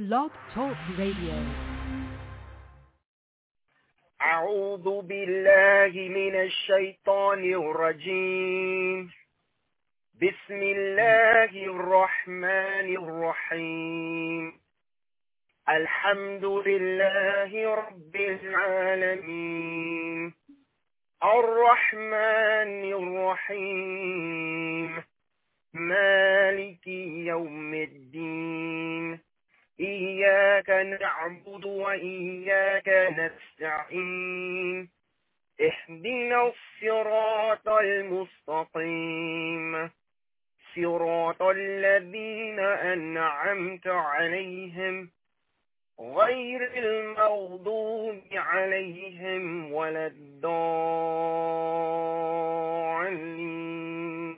Blog Talk Radio. أعوذ بالله من الشيطان الرجيم. بسم الله الرحمن الرحيم. الحمد لله رب العالمين الرحمن الرحيم مالك يوم الدين إياك نعبد وإياك نستعين اهدنا الصراط المستقيم صراط الذين أنعمت عليهم غير المغضوب عليهم ولا الضالين.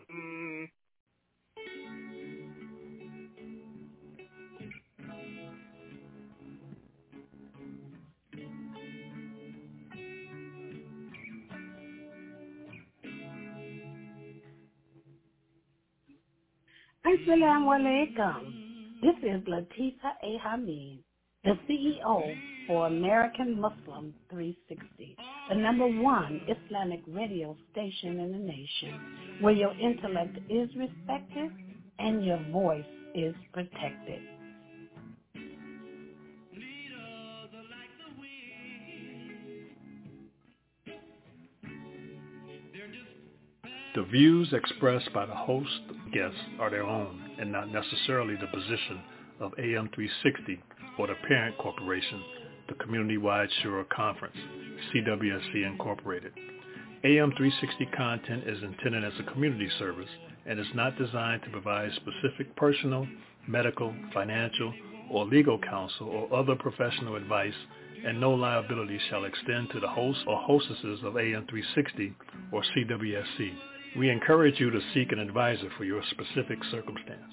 Assalamu alaikum. This is Latifa A. Hamid, the CEO for American Muslim 360, the #1 Islamic radio station in the nation, where your intellect is respected and your voice is protected. The views expressed by the host and guests are their own and not necessarily the position of AM 360 or the parent corporation, the Community-Wide Shura Conference, CWSC Incorporated. AM 360 content is intended as a community service and is not designed to provide specific personal, medical, financial, or legal counsel or other professional advice, and no liability shall extend to the hosts or hostesses of AM 360 or CWSC. We encourage you to seek an advisor for your specific circumstance.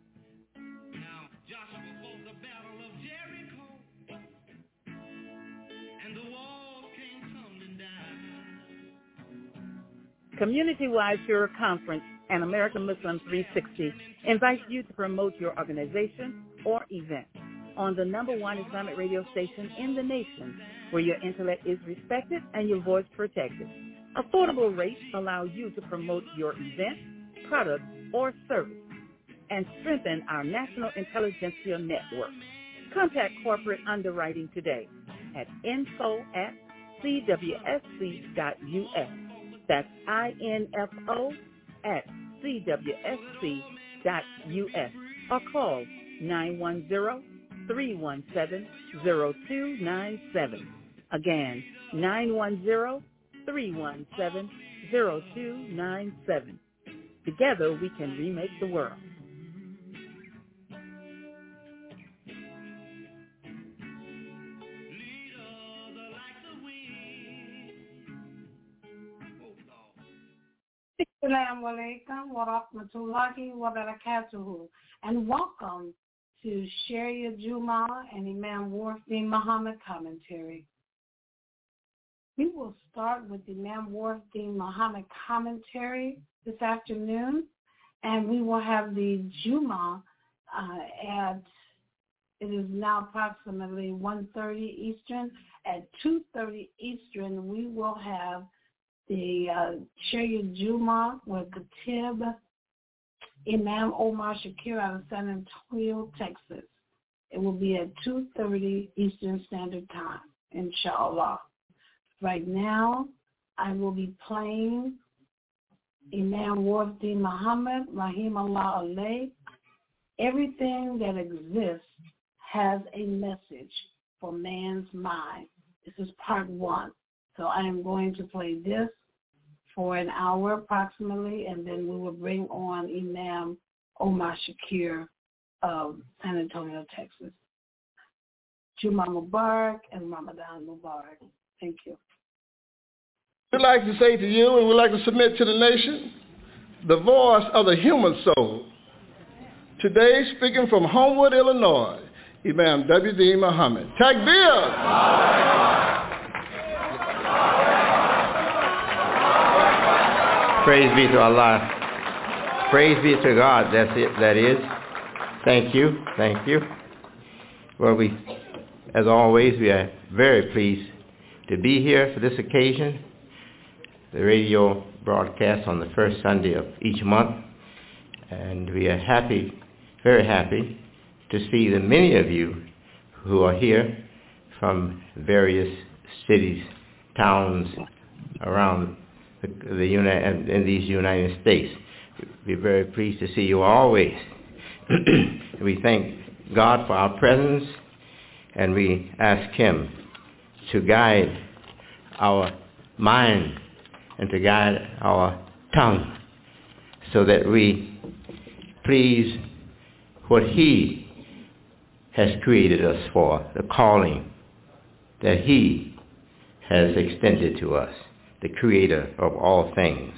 Community-Wide Shura Conference and American Muslim 360 invites you to promote your organization or event on the #1 Islamic radio station in the nation, where your intellect is respected and your voice protected. Affordable rates allow you to promote your event, product, or service and strengthen our national intelligentsia network. Contact corporate underwriting today at info@cwsc.us. That's info@cwsc.us, or call 910-317-0297. Again, 910-317-0297. Together we can remake the world. Assalamu alaikum wa rahmatullahi wa barakatuhu, and welcome to Sharia Juma and Imam Warfdeen Muhammad commentary. We will start with Imam Warfdeen Muhammad commentary this afternoon, and we will have the Juma it is now approximately 1:30 Eastern. At 2:30 Eastern, we will have the Sharia Juma with Khatib Imam Omar Shakir out of San Antonio, Texas. It will be at 2:30 Eastern Standard Time, inshallah. Right now, I will be playing Imam Warfdeen Muhammad, Rahimahullah Alayh. Everything that exists has a message for man's mind. This is part 1. So I am going to play this for an hour approximately, and then we will bring on Imam Omar Shakir of San Antonio, Texas. Juma Mubarak and Ramadan Mubarak. Thank you. We'd like to say to you, and we'd like to submit to the nation, the voice of the human soul. Today, speaking from Homewood, Illinois, Imam W.D. Muhammad. Takbir! Praise be to Allah. Praise be to God. That's it. That is. Thank you. Thank you. Well, as always, we are very pleased to be here for this occasion. The radio broadcast on the first Sunday of each month, and we are happy, very happy, to see the many of you who are here from various cities, towns around in these United States. We're very pleased to see you always. We thank God for our presence, and we ask Him to guide our mind and to guide our tongue so that we please what He has created us for, the calling that He has extended to us, the Creator of all things.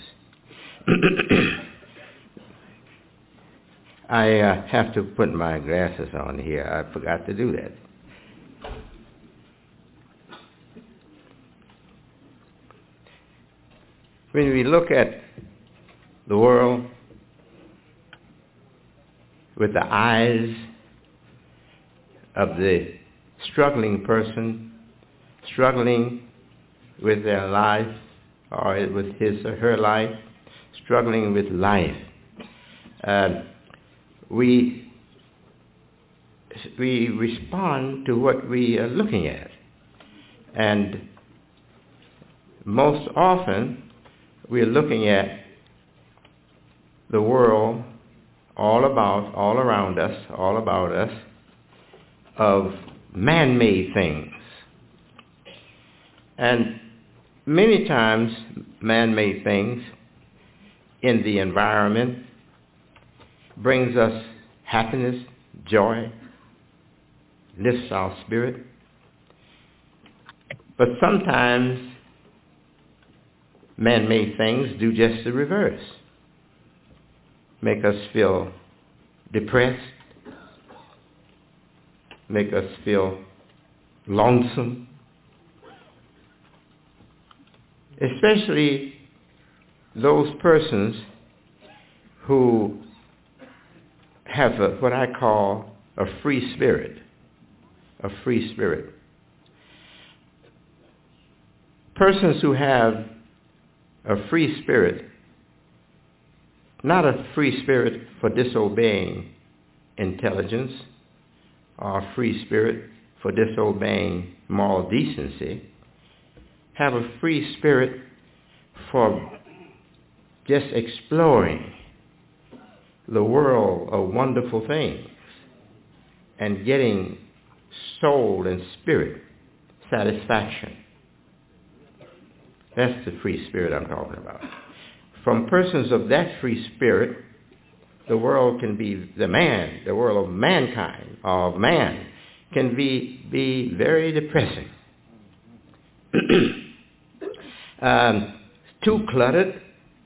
I have to put my glasses on here. I forgot to do that. When we look at the world with the eyes of the struggling person, struggling with their life or with his or her life, struggling with life, we respond to what we are looking at. And most often, we're looking at the world all around us, all about us, of man-made things. And many times, man-made things in the environment brings us happiness, joy, lifts our spirit. But sometimes man-made things do just the reverse. Make us feel depressed, make us feel lonesome, especially those persons who have what I call a free spirit, a free spirit. Persons who have a free spirit, not a free spirit for disobeying intelligence or a free spirit for disobeying moral decency, have a free spirit for just exploring the world of wonderful things and getting soul and spirit satisfaction. That's the free spirit I'm talking about. From persons of that free spirit, the world can be the world of mankind, of man, can be very depressing. Too cluttered.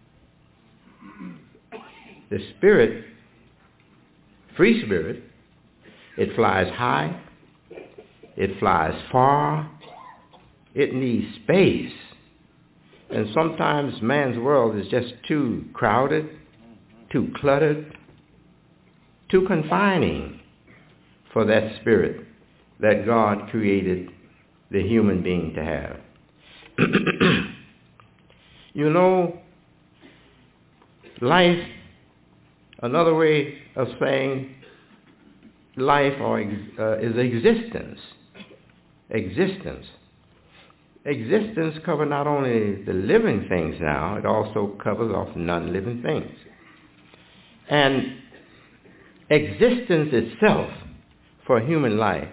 The spirit, free spirit, it flies high, it flies far, it needs space. And sometimes man's world is just too crowded, too cluttered, too confining for that spirit that God created the human being to have. You know, life, another way of saying life is existence. Existence. Existence covers not only the living things now, it also covers off non-living things. And existence itself for human life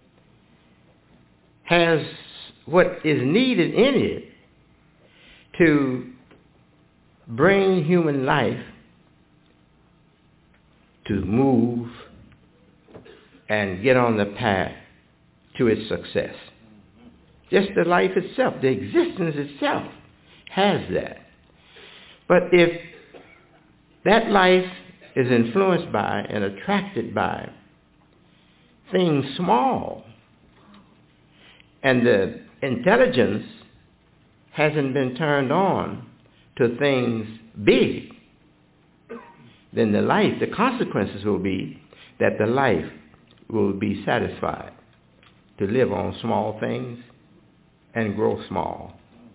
has what is needed in it to bring human life to move and get on the path to its success. Just the life itself, the existence itself has that. But if that life is influenced by and attracted by things small, and the intelligence hasn't been turned on to things big, then the consequences will be that the life will be satisfied to live on small things and grow small.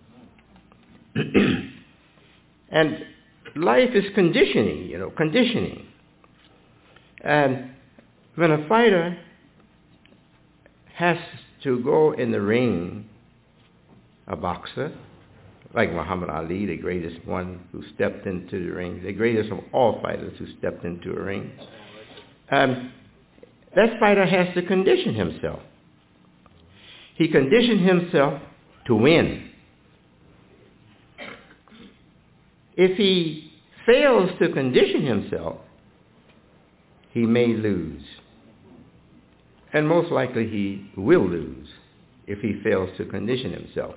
And life is conditioning. And when a fighter has to go in the ring, a boxer, like Muhammad Ali, the greatest one who stepped into the ring, the greatest of all fighters who stepped into a ring, that fighter has to condition himself. He conditioned himself to win. If he fails to condition himself, he may lose. And most likely he will lose if he fails to condition himself.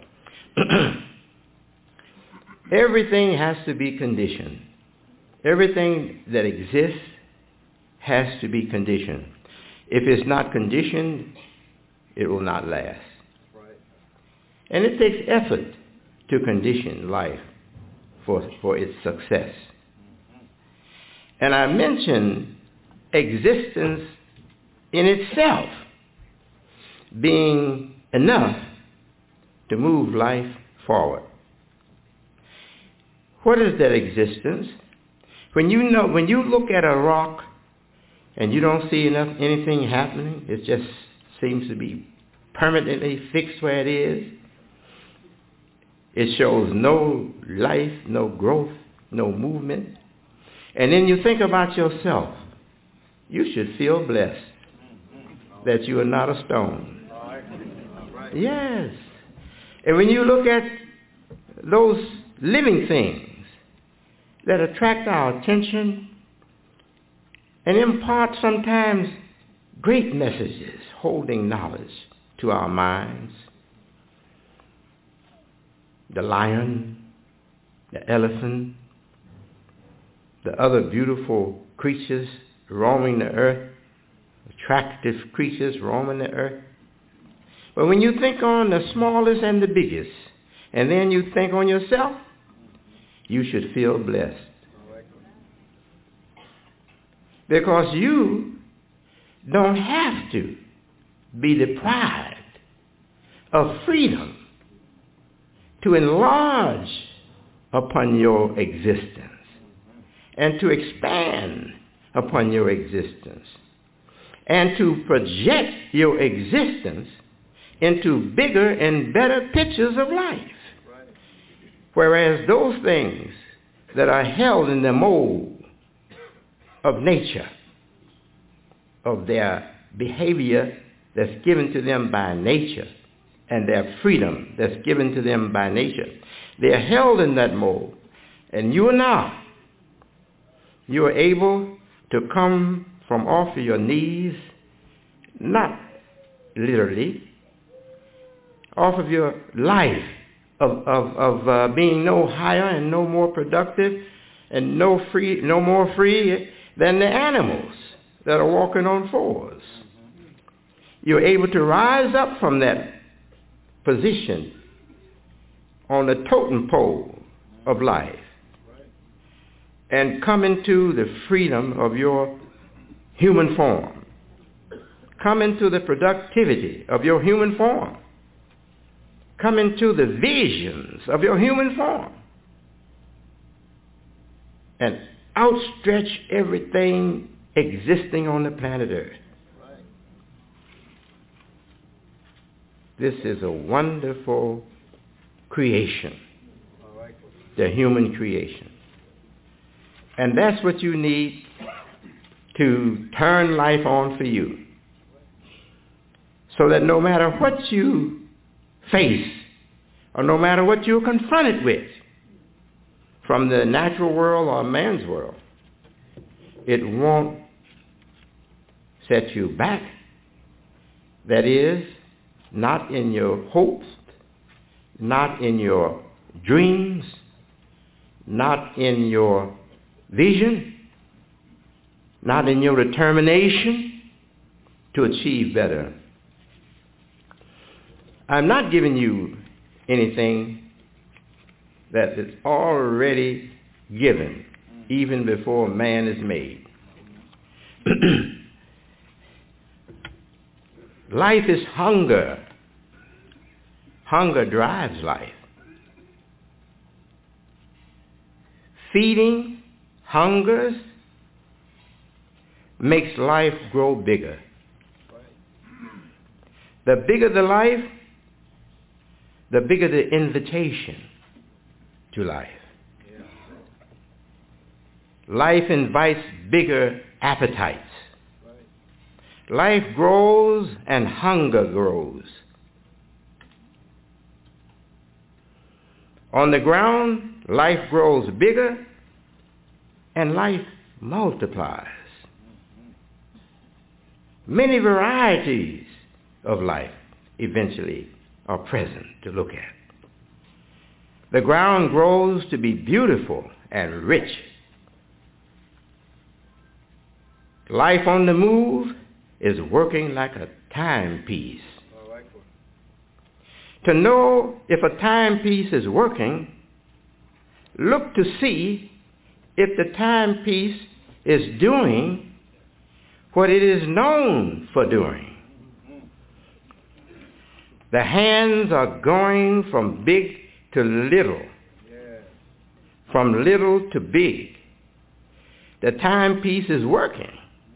Everything has to be conditioned. Everything that exists has to be conditioned. If it's not conditioned, it will not last. And it takes effort to condition life for its success. And I mentioned existence in itself being enough to move life forward. What is that existence? When you look at a rock and you don't see anything happening, it just seems to be permanently fixed where it is. It shows no life, no growth, no movement. And then you think about yourself. You should feel blessed that you are not a stone. Yes. And when you look at those living things that attract our attention and impart sometimes great messages, holding knowledge to our minds, the lion, the elephant, the other beautiful creatures roaming the earth, attractive creatures roaming the earth. But when you think on the smallest and the biggest, and then you think on yourself, you should feel blessed. Because you don't have to be deprived of freedom to enlarge upon your existence and to expand upon your existence and to project your existence into bigger and better pictures of life. Whereas those things that are held in the mold of nature, of their behavior that's given to them by nature, and their freedom that's given to them by nature, they're held in that mold. And you and I, you are able to come from off of your knees, not literally, off of your life of being no higher and no more productive and no more free than the animals that are walking on fours. You're able to rise up from that position on the totem pole of life and come into the freedom of your human form. Come into the productivity of your human form. Come into the visions of your human form. And outstretch everything existing on the planet Earth. This is a wonderful creation, the human creation. And that's what you need to turn life on for you. So that no matter what you face, or no matter what you're confronted with, from the natural world or man's world, it won't set you back. That is, not in your hopes, not in your dreams, not in your vision, not in your determination to achieve better. I'm not giving you anything that is already given, even before man is made. Life is hunger. Hunger drives life. Feeding hungers makes life grow bigger. The bigger the life, the bigger the invitation to life. Life invites bigger appetites. Life grows and hunger grows. On the ground, life grows bigger and life multiplies. Many varieties of life eventually are present to look at. The ground grows to be beautiful and rich. Life on the move is working like a timepiece. To know if a timepiece is working, look to see if the timepiece is doing what it is known for doing. The hands are going from big to little, from little to big. The timepiece is working.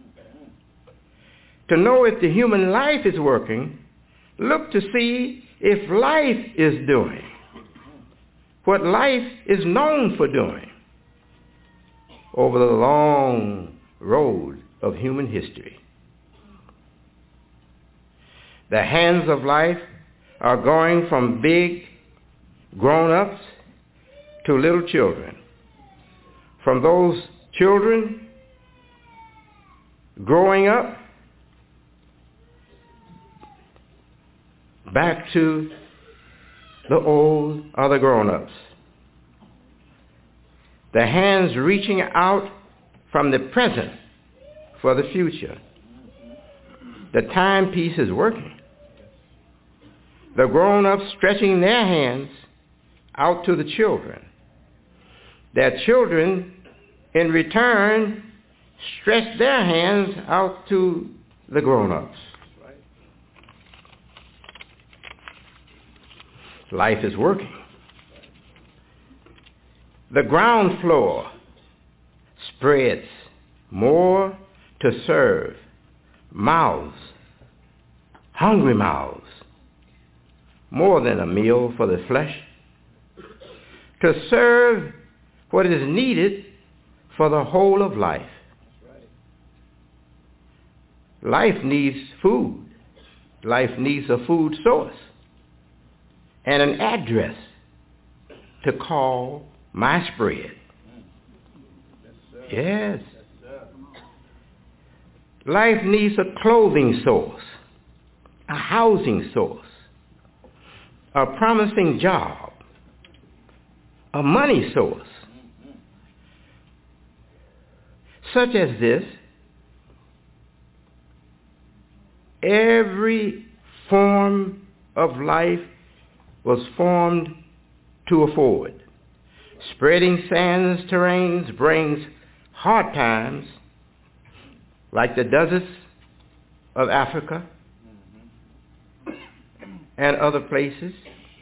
To know if the human life is working, look to see if life is doing what life is known for doing over the long road of human history. The hands of life are going from big grown-ups to little children. From those children growing up back to the old or the grown-ups. The hands reaching out from the present for the future. The timepiece is working. The grown-ups stretching their hands out to the children. Their children, in return, stretch their hands out to the grown-ups. Life is working. The ground floor spreads more to serve mouths, hungry mouths, more than a meal for the flesh, to serve what is needed for the whole of life. Life needs food. Life needs a food source and an address to call my spread. Yes. Life needs a clothing source, a housing source, a promising job, a money source. Such as this, every form of life was formed to afford. Spreading sands terrains brings hard times like the deserts of Africa and other places.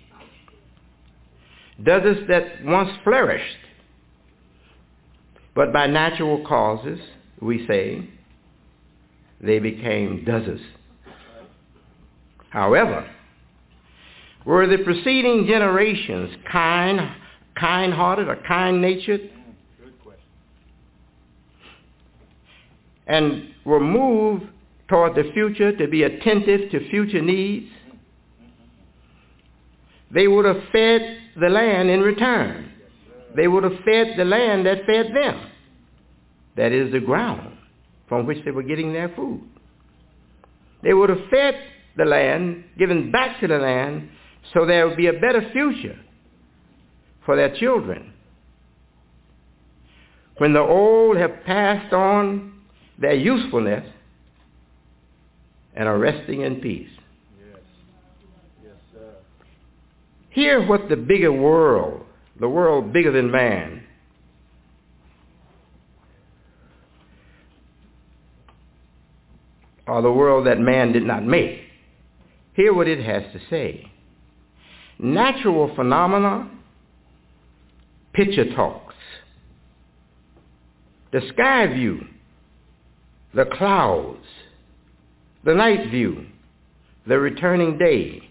Deserts that once flourished, but by natural causes, we say, they became deserts. However, were the preceding generations kind-hearted or kind-natured, and were moved toward the future to be attentive to future needs, they would have fed the land in return. They would have fed the land that fed them. That is the ground from which they were getting their food. They would have fed the land, given back to the land, so there would be a better future for their children. When the old have passed on their usefulness and are resting in peace. Yes. Yes, sir. Hear what the bigger world, the world bigger than man, or the world that man did not make, hear what it has to say. Natural phenomena, picture talks. The sky view, the clouds, the night view, the returning day,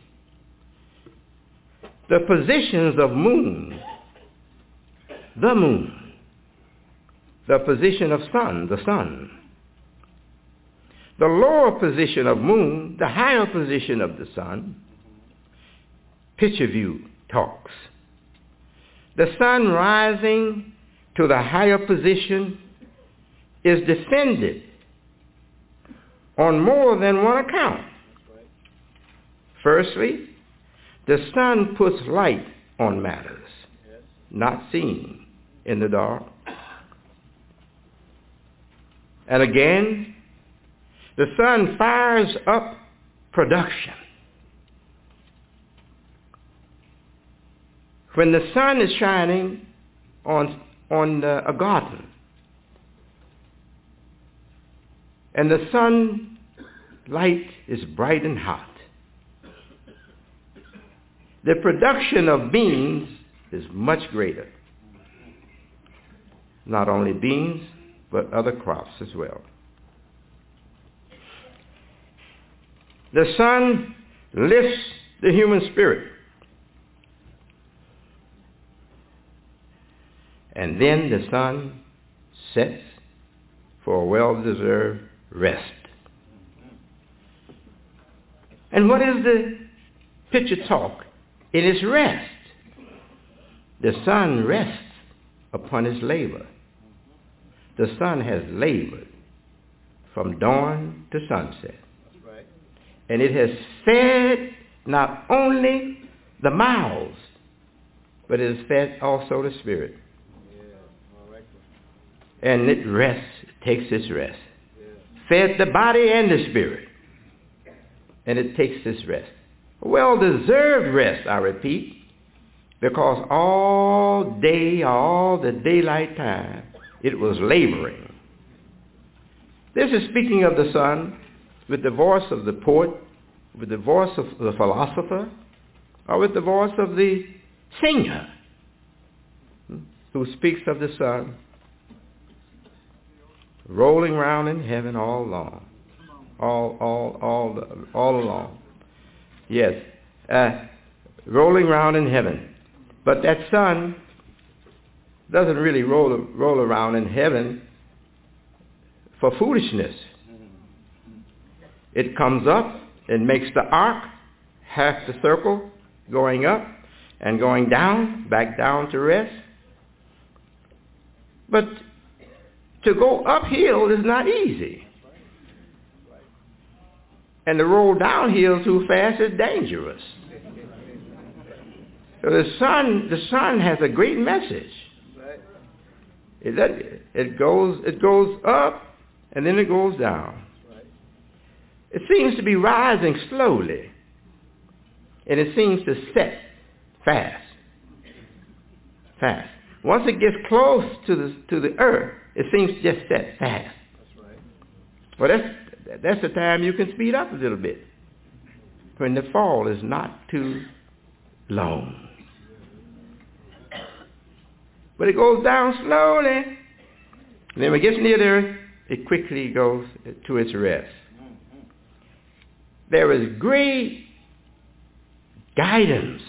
the positions of moon, the moon, the position of sun, the sun, the lower position of moon, the higher position of the sun, picture view talks. The sun rising to the higher position is defended on more than one account. Firstly, the sun puts light on matters not seen in the dark. And again, the sun fires up production. When the sun is shining on a garden, and the sun light is bright and hot, the production of beans is much greater. Not only beans, but other crops as well. The sun lifts the human spirit. And then the sun sets for a well-deserved rest. And what is the picture talk? It is rest. The sun rests upon his labor. The sun has labored from dawn to sunset. Right. And it has fed not only the mouths, but it has fed also the spirit. Yeah. All right. And it rests, it takes its rest. Yeah. Fed the body and the spirit. And it takes its rest. Well-deserved rest, I repeat, because all day, all the daylight time, it was laboring. This is speaking of the sun with the voice of the poet, with the voice of the philosopher, or with the voice of the singer who speaks of the sun rolling around in heaven all along. All along. Yes, rolling around in heaven. But that sun doesn't really roll around in heaven for foolishness. It comes up and makes the arc, half the circle, going up and going down, back down to rest. But to go uphill is not easy. And to roll downhill too fast is dangerous. So the sun has a great message. It goes up and then it goes down. It seems to be rising slowly, and it seems to set fast. Once it gets close to the earth, it seems to just set fast. Well, that's the time you can speed up a little bit, when the fall is not too long. But it goes down slowly, and then when it gets near the earth, it quickly goes to its rest. There is great guidance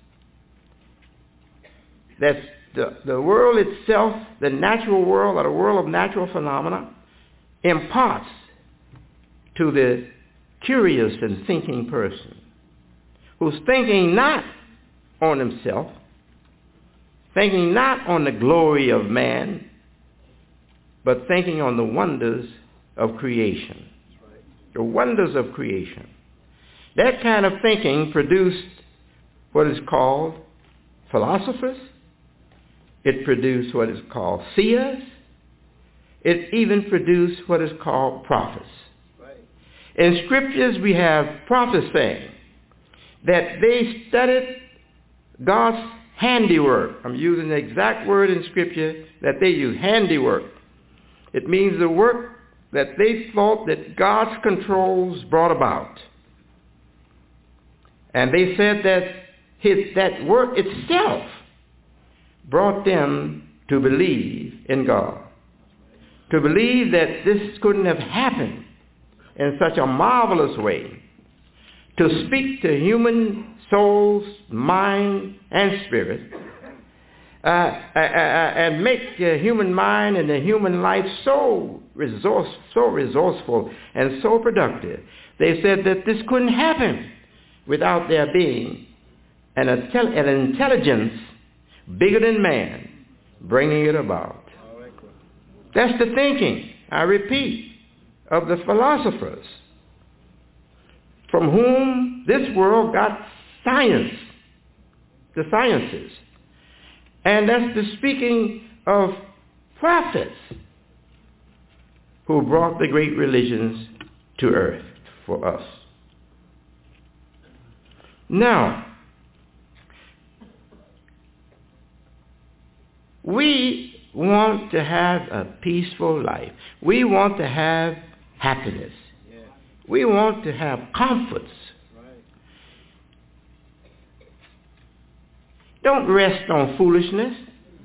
that the world itself, the natural world, or the world of natural phenomena, imparts to the curious and thinking person who's thinking not on himself, thinking not on the glory of man, but thinking on the wonders of creation. The wonders of creation. That kind of thinking produced what is called philosophers. It produced what is called seers. It even produced what is called prophets. In scriptures we have prophets saying that they studied God's handiwork. I'm using the exact word in scripture that they use, handiwork. It means the work that they thought that God's controls brought about. And they said that that work itself brought them to believe in God, to believe that this couldn't have happened in such a marvelous way, to speak to human souls, mind, and spirit, and make the human mind and the human life so resourceful and so productive. They said that this couldn't happen without there being an intelligence bigger than man bringing it about. That's the thinking, I repeat, of the philosophers from whom this world got science, the sciences. And that's the speaking of prophets who brought the great religions to earth for us. Now, we want to have a peaceful life. We want to have happiness. We want to have comforts. Don't rest on foolishness.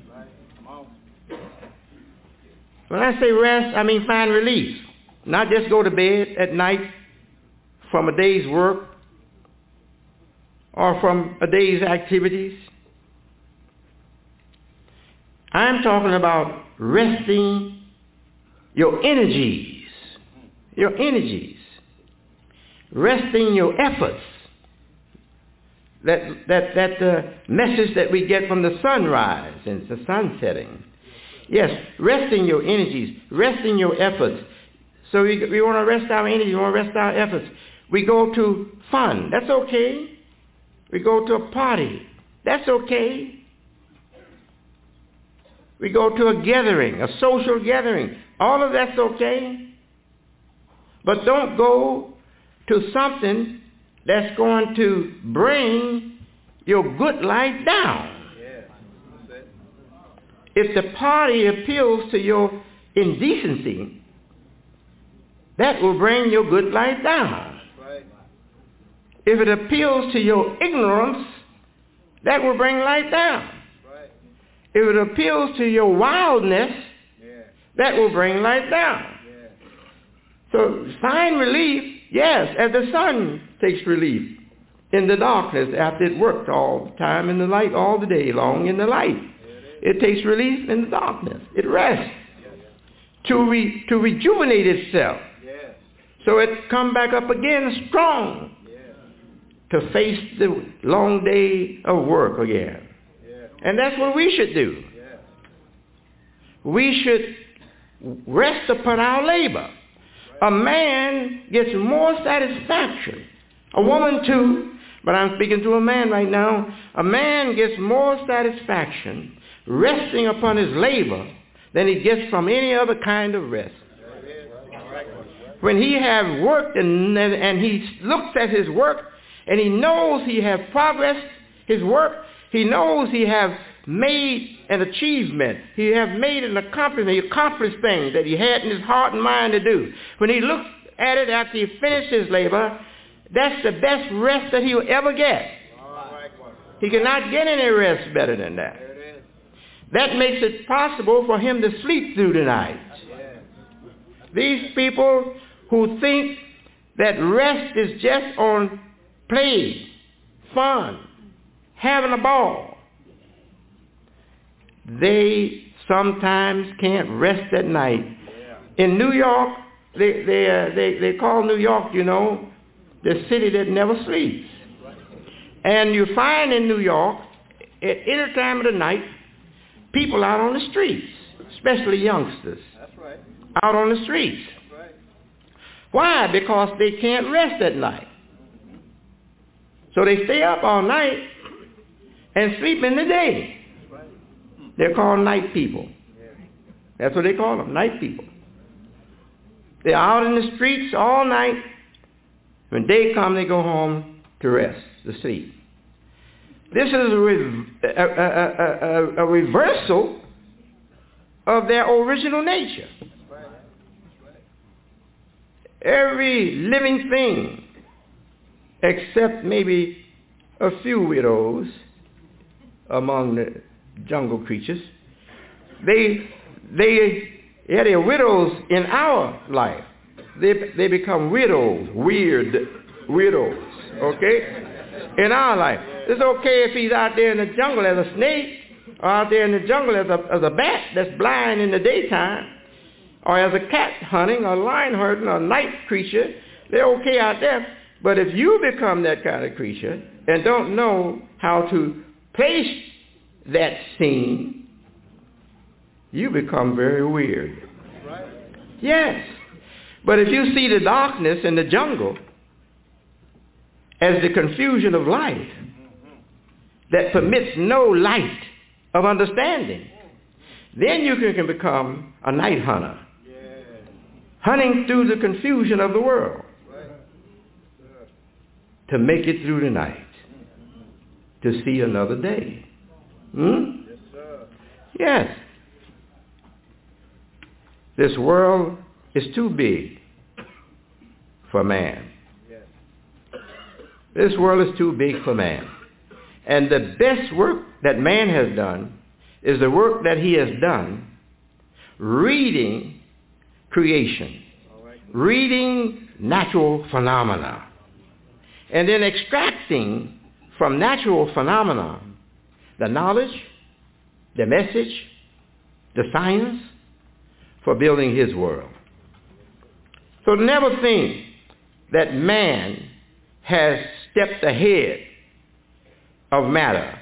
When I say rest, I mean find relief. Not just go to bed at night from a day's work or from a day's activities. I'm talking about resting your energies. Your energies. Resting your efforts. That message that we get from the sunrise and the sun setting. Yes, resting your energies, resting your efforts. So we want to rest our energy, we want to rest our efforts. We go to fun, that's okay. We go to a party, that's okay. We go to a gathering, a social gathering, all of that's okay. But don't go to something that's going to bring your good life down. If the party appeals to your indecency, that will bring your good life down. If it appeals to your ignorance, that will bring life down. If it appeals to your wildness, that will bring life down. So find relief, yes, as the sun takes relief in the darkness after it worked all the time in the light, all the day long in the light. It takes relief in the darkness. It rests to rejuvenate itself. So it come back up again strong to face the long day of work again. And that's what we should do. We should rest upon our labor. A man gets more satisfaction. A woman too, but I'm speaking to a man right now. A man gets more satisfaction resting upon his labor than he gets from any other kind of rest. When he has worked and he looks at his work and he knows he has progressed his work, he knows he has made an achievement, he has made an accomplishment, he accomplished things that he had in his heart and mind to do. When he looks at it after he finished his labor, that's the best rest that he will ever get. He cannot get any rest better than that. That makes it possible for him to sleep through the night. These people who think that rest is just on play, fun, having a ball, they sometimes can't rest at night. In New York, they call New York, the city that never sleeps. And you find in New York, at any time of the night, people out on the streets, especially youngsters, out on the streets. Why? Because they can't rest at night. So they stay up all night and sleep in the day. They're called night people. That's what they call them, night people. They're out in the streets all night. When day comes, they go home to rest, to sleep. This is a reversal of their original nature. Every living thing, except maybe a few widows among the jungle creatures. They are widows in our life. They become widows, weird widows, okay, in our life. It's okay if he's out there in the jungle as a snake, or out there in the jungle as a bat that's blind in the daytime, or as a cat hunting, or lion hunting, or a night creature. They're okay out there. But if you become that kind of creature and don't know how to place that scene, you become very weird. Right. Yes. But if you see the darkness in the jungle as the confusion of life that permits no light of understanding, then you can become a night hunter, hunting through the confusion of the world to make it through the night, to see another day. Yes, sir. Yes. This world is too big for man. Yes. This world is too big for man. And the best work that man has done is the work that he has done reading creation, reading natural phenomena, and then extracting from natural phenomena the knowledge, the message, the science for building his world. So never think that man has stepped ahead of matter.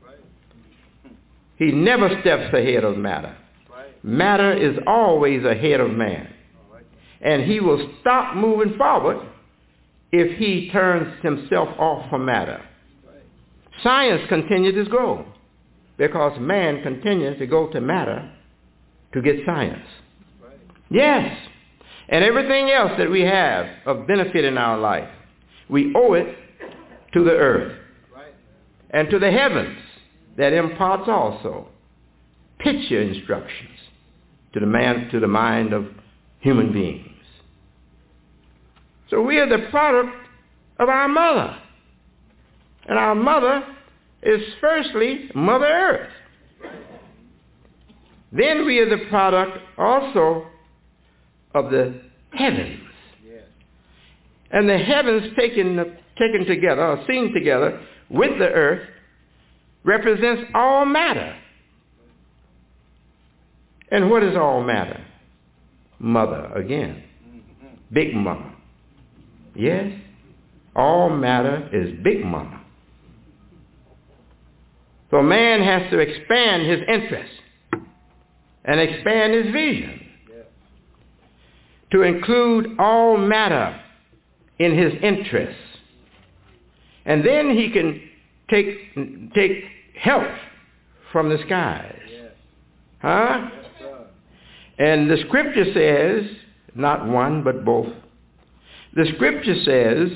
He never steps ahead of matter. Matter is always ahead of man. And he will stop moving forward if he turns himself off from matter. Science continues to grow because man continues to go to matter to get science. Yes. And everything else that we have of benefit in our life, we owe it to the earth and to the heavens that imparts also picture instructions to the mind of human beings. So we are the product of our mother. And our mother is firstly Mother Earth. Then we are the product also of the heavens. And the heavens taken together, or seen together with the earth, represents all matter. And what is all matter? Mother again. Big Mama. Yes, all matter is Big Mama. So man has to expand his interest and expand his vision to include all matter in his interests. And then he can take help from the skies. Huh? And the scripture says, not one but both, the scripture says,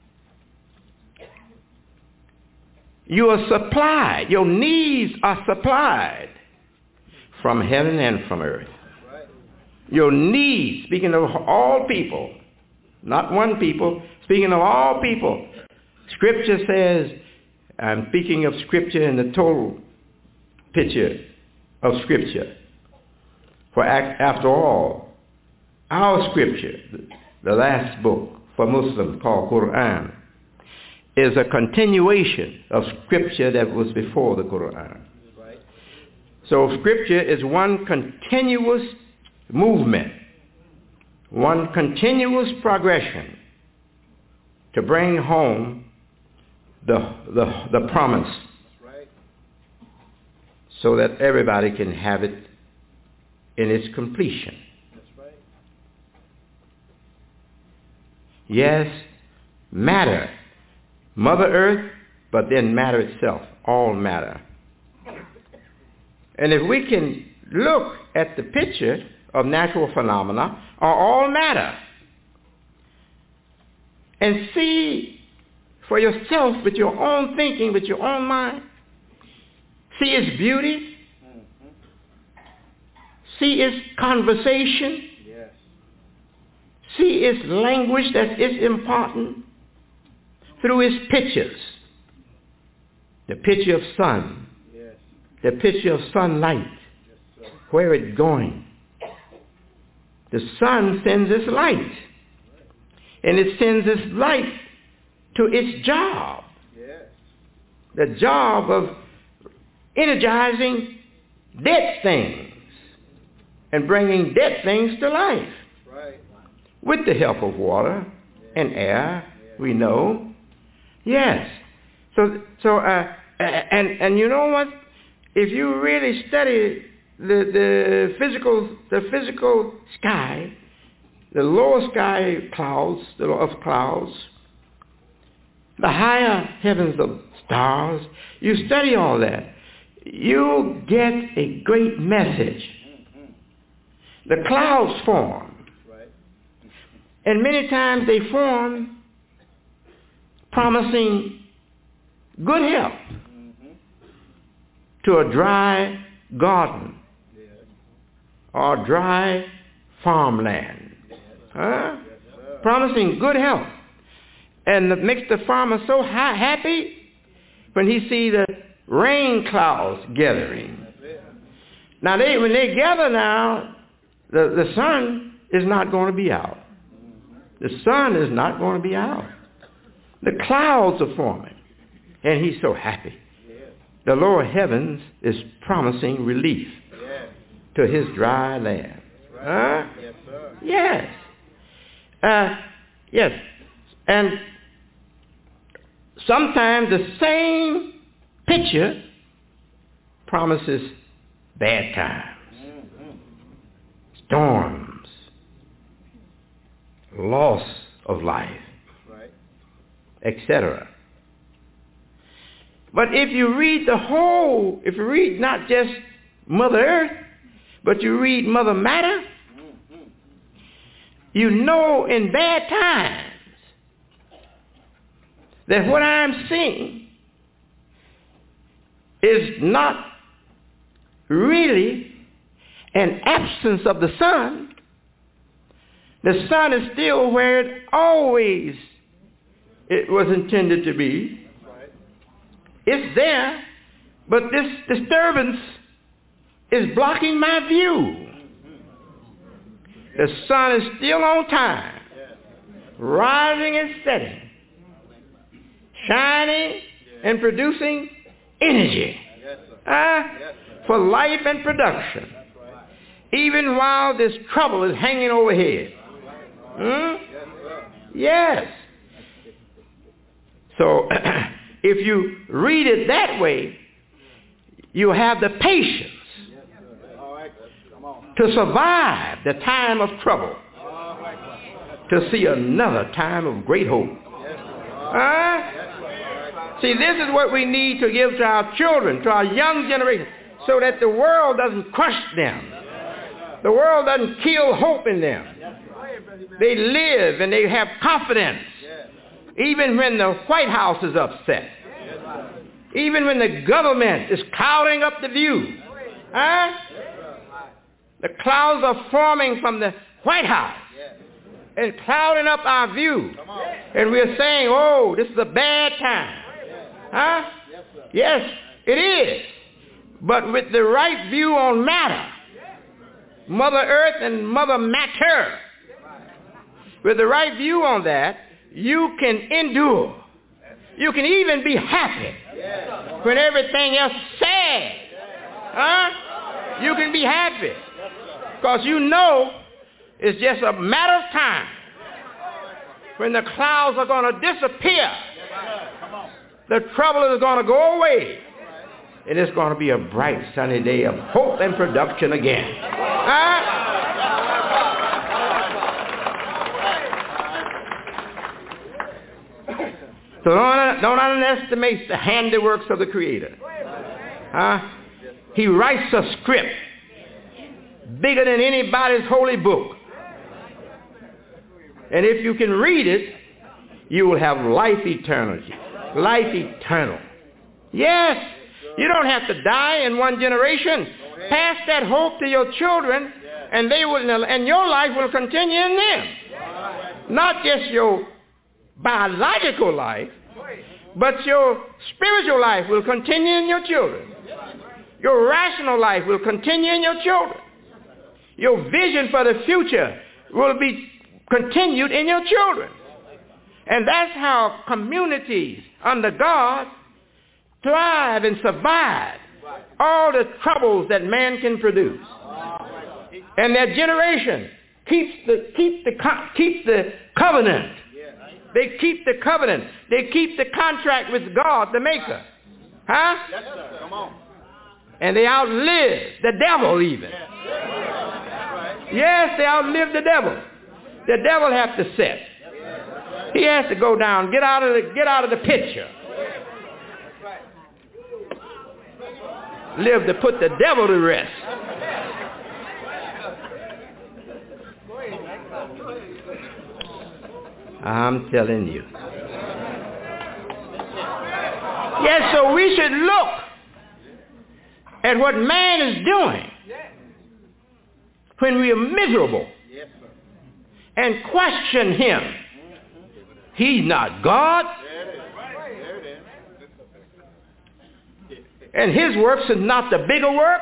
you are supplied, your needs are supplied from heaven and from earth. Your needs, speaking of all people, not one people, speaking of all people, scripture says, I'm speaking of scripture in the total picture of scripture. For after all, our scripture, the last book for Muslims called Quran, is a continuation of scripture that was before the Quran. So scripture is one continuous movement, one continuous progression to bring home the promise so that everybody can have it in its completion. Yes, matter, Mother Earth, but then matter itself, all matter. And if we can look at the picture of natural phenomena, are all matter, and see for yourself with your own thinking, with your own mind, see its beauty, see its conversation, see its language that is important through its pictures. the picture of sun, the picture of sunlight, where it's going. The sun sends its light, and it sends its light to its job, the job of energizing dead things and bringing dead things to life with the help of water and air, we know. Yes. And you know what? If you really study the physical sky, the lower sky clouds, of clouds, the higher heavens of stars, you study all that, you get a great message. The clouds form. And many times they form promising good health to a dry garden or dry farmland. Promising good health. And it makes the farmer so happy when he sees the rain clouds gathering. Now, when they gather now, the sun is not going to be out. The sun is not going to be out. The clouds are forming. And he's so happy. The lower heavens is promising relief to his dry land. Yes. Yes. And sometimes the same picture promises bad times, storms, loss of life, etc. But if you read if you read not just Mother Earth, but you read Mother Matter, you know in bad times that what I'm seeing is not really an absence of the sun. The sun is still where it was intended to be. It's there, but this disturbance is blocking my view. The sun is still on time, rising and setting, shining and producing energy for life and production, even while this trouble is hanging overhead. Yes. So if you read it that way, you have the patience to survive the time of trouble, to see another time of great hope. See, this is what we need to give to our children, to our young generation, so that the world doesn't crush them. The world doesn't kill hope in them. They live and they have confidence, even when the White House is upset, even when the government is clouding up the view. The clouds are forming from the White House and clouding up our view. And we're saying, oh, this is a bad time. Yes, it is. But with the right view on matter, Mother Earth and Mother Matter, with the right view on that, you can endure. You can even be happy when everything else is sad. You can be happy because you know it's just a matter of time when the clouds are going to disappear. The trouble is going to go away. And it's going to be a bright, sunny day of hope and production again. So don't underestimate the handiworks of the Creator. He writes a script bigger than anybody's holy book. And if you can read it, you will have life eternity. Life eternal. Yes. You don't have to die in one generation. Pass that hope to your children, and they will, and your life will continue in them. Not just your biological life, But your spiritual life will continue in your children. Your rational life will continue in your children. Your vision for the future will be continued in your children. And that's how communities under God thrive and survive all the troubles that man can produce. And their generation keeps the covenant. They keep the covenant. They keep the contract with God, the Maker. Huh? Yes, sir. Come on. And they outlive the devil even. Yes, they outlive the devil. The devil has to set. He has to go down, get out of the picture. Live to put the devil to rest. I'm telling you. Yes, so we should look at what man is doing when we are miserable and question him. He's not God. And his works is not the bigger work.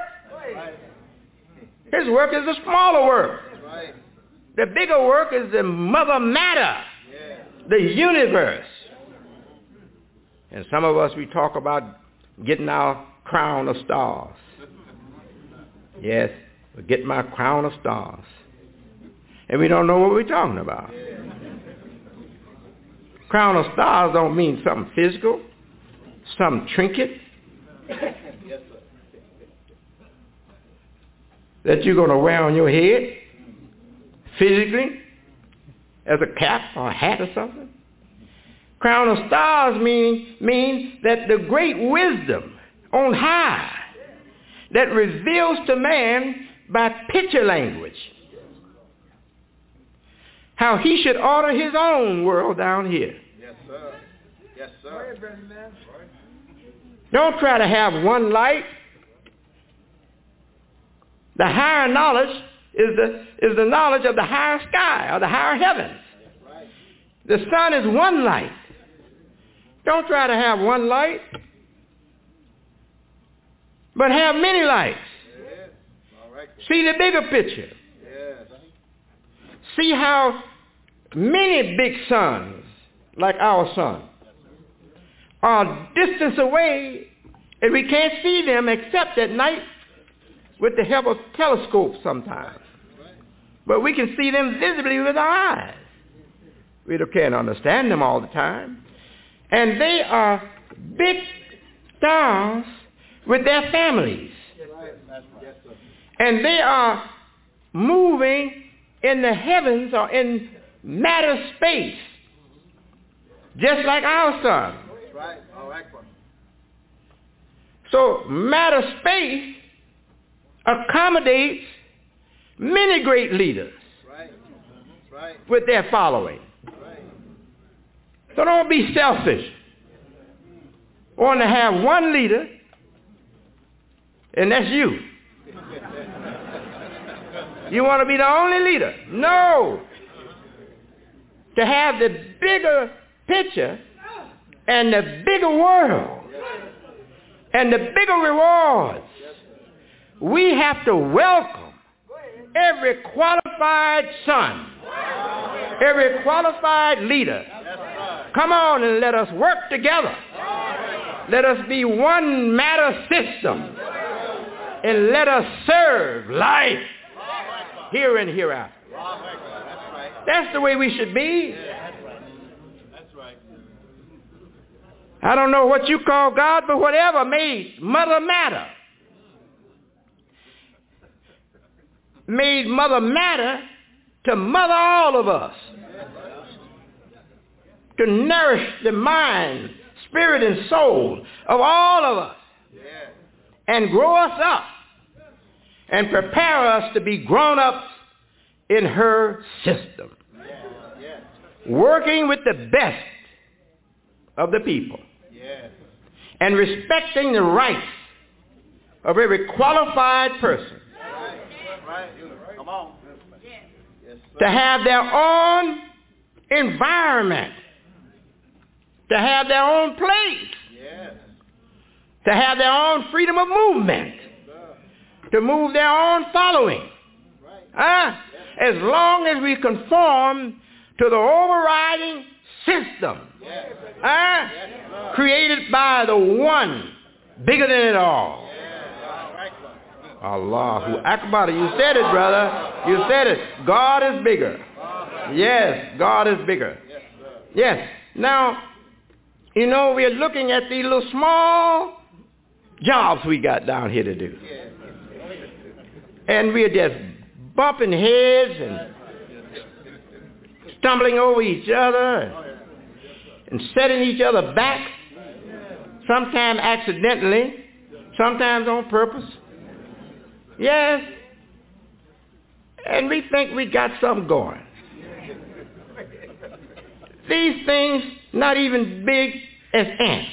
His work is the smaller work. The bigger work is the mother matter, the universe. And some of us, we talk about getting our crown of stars. Yes, we get my crown of stars. And we don't know what we're talking about. Crown of stars don't mean something physical, some trinket that you're going to wear on your head physically as a cap or a hat or something. Crown of stars means that the great wisdom on high that reveals to man by picture language how he should order his own world down here. Yes, sir. Yes, sir. Don't try to have one light. The higher knowledge is the knowledge of the higher sky or the higher heavens. The sun is one light. Don't try to have one light, but have many lights. See the bigger picture. See how many big suns, like our sun, are distance away, and we can't see them except at night with the help of telescopes sometimes. But we can see them visibly with our eyes. We can't understand them all the time. And they are big stars with their families. And they are moving in the heavens or in matter space, just like our sun. So matter space accommodates many great leaders with their following. So don't be selfish. Want to have one leader, and that's you. You want to be the only leader? No. To have the bigger picture and the bigger world and the bigger rewards, we have to welcome every qualified son, every qualified leader. Come on and let us work together. Let us be one matter system. And let us serve life here and hereafter. That's the way we should be. I don't know what you call God, but whatever made Mother Matter. Made Mother Matter to mother all of us. To nourish the mind, spirit, and soul of all of us. And grow us up. And prepare us to be grown-ups in her system. Working with the best of the people. And respecting the rights of every qualified person. To have their own environment to have their own place, to have their own freedom of movement, to move their own following. As long as we conform to the overriding system created by the one bigger than it all. Allahu Akbar. You said it, brother. You said it. God is bigger. Yes, God is bigger. Yes. Now, you know, we're looking at these little small jobs we got down here to do. And we're just bumping heads and stumbling over each other and setting each other back, sometimes accidentally, sometimes on purpose. Yes. And we think we got something going. These things not even big as ants.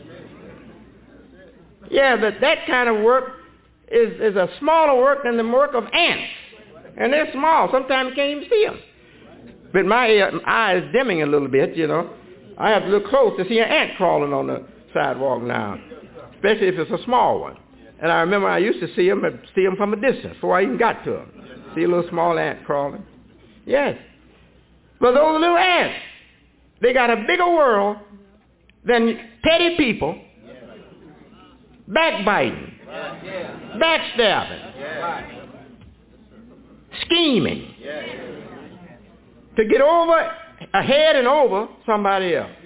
Yeah, but that kind of work is a smaller work than the work of ants. And they're small. Sometimes you can't even see them. But my eye is dimming a little bit, you know. I have to look close to see an ant crawling on the sidewalk now, especially if it's a small one. And I remember I used to see them from a distance before I even got to them. See a little small ant crawling. Yes. But those little ants, they got a bigger world than petty people, backbiting, backstabbing, scheming to get over, ahead and over somebody else.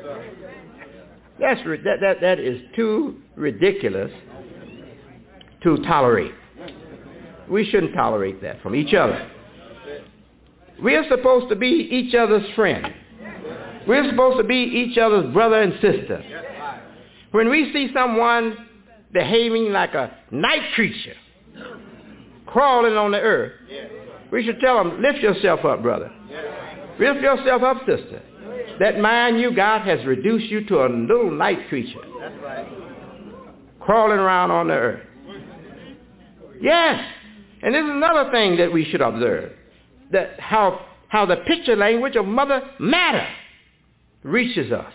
That is too ridiculous to tolerate. We shouldn't tolerate that from each other. We're supposed to be each other's friend. We're supposed to be each other's brother and sister. When we see someone behaving like a night creature, crawling on the earth, we should tell them, lift yourself up, brother. Lift yourself up, sister. That mind you got has reduced you to a little night creature, crawling around on the earth. Yes. And this is another thing that we should observe, that how the picture language of Mother Matter reaches us.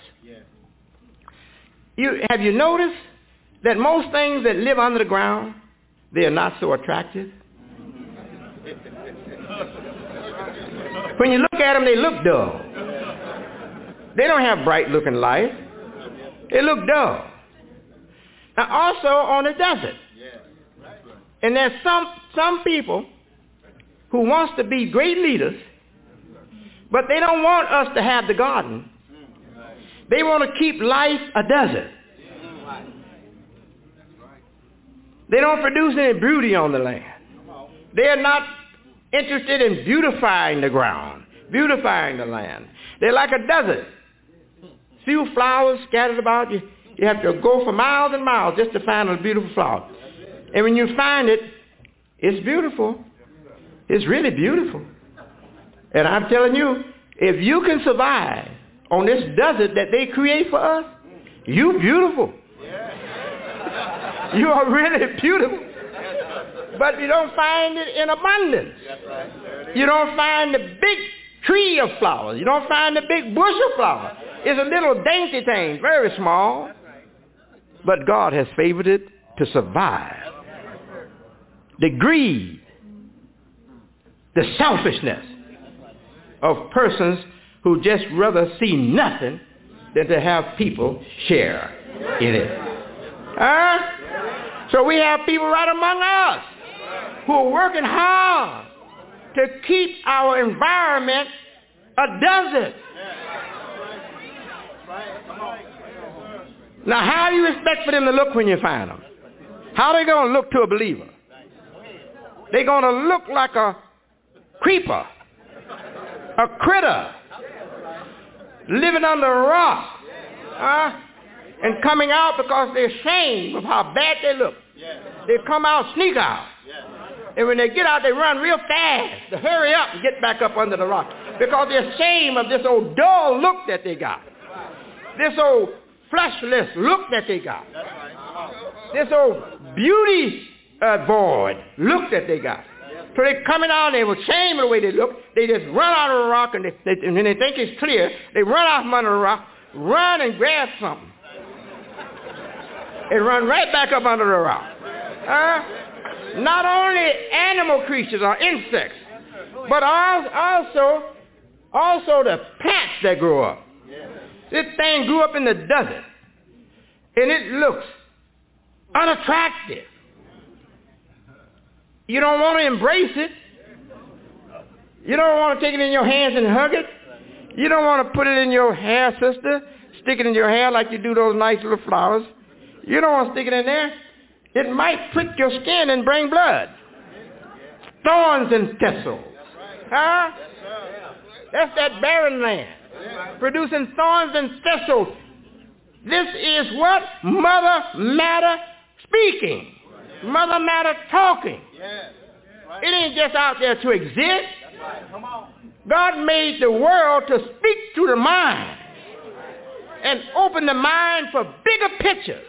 Have you noticed that most things that live under the ground, they are not so attractive? When you look at them, they look dull. They don't have bright looking life. They look dull. Now also on the desert. And there's some people who wants to be great leaders, but they don't want us to have the garden. They want to keep life a desert. They don't produce any beauty on the land. They are not interested in beautifying the ground, beautifying the land. They're like a desert. Few flowers scattered about. You have to go for miles and miles just to find a beautiful flower. And when you find it, it's beautiful. It's really beautiful. And I'm telling you, if you can survive on this desert that they create for us, you're beautiful. You are really beautiful. But you don't find it in abundance. You don't find the big tree of flowers. You don't find the big bush of flowers. It's a little dainty thing, very small. But God has favored it to survive. The greed, the selfishness of persons who just rather see nothing than to have people share in it. So we have people right among us who are working hard to keep our environment a desert. Now, how do you expect for them to look when you find them? How are they going to look to a believer? They're going to look like a creeper, a critter, living under a rock, and coming out because they're ashamed of how bad they look. They come out, sneak out. And when they get out, they run real fast to hurry up and get back up under the rock because they're ashamed of this old dull look that they got, this old fleshless look that they got, this old beauty void look that they got. So they're coming out and they were ashamed of the way they look. They just run out of the rock and when they think it's clear, they run out from under the rock, run and grab something. It run right back up under the rock. Not only animal creatures or insects, but also the plants that grow up. This thing grew up in the desert, and it looks unattractive. You don't want to embrace it. You don't want to take it in your hands and hug it. You don't want to put it in your hair, sister, stick it in your hair like you do those nice little flowers. You don't want to stick it in there. It might prick your skin and bring blood. Thorns and thistles. Huh? That's that barren land, producing thorns and thistles. This is what Mother Matter speaking. Mother Matter talking. It ain't just out there to exist. God made the world to speak to the mind and open the mind for bigger pictures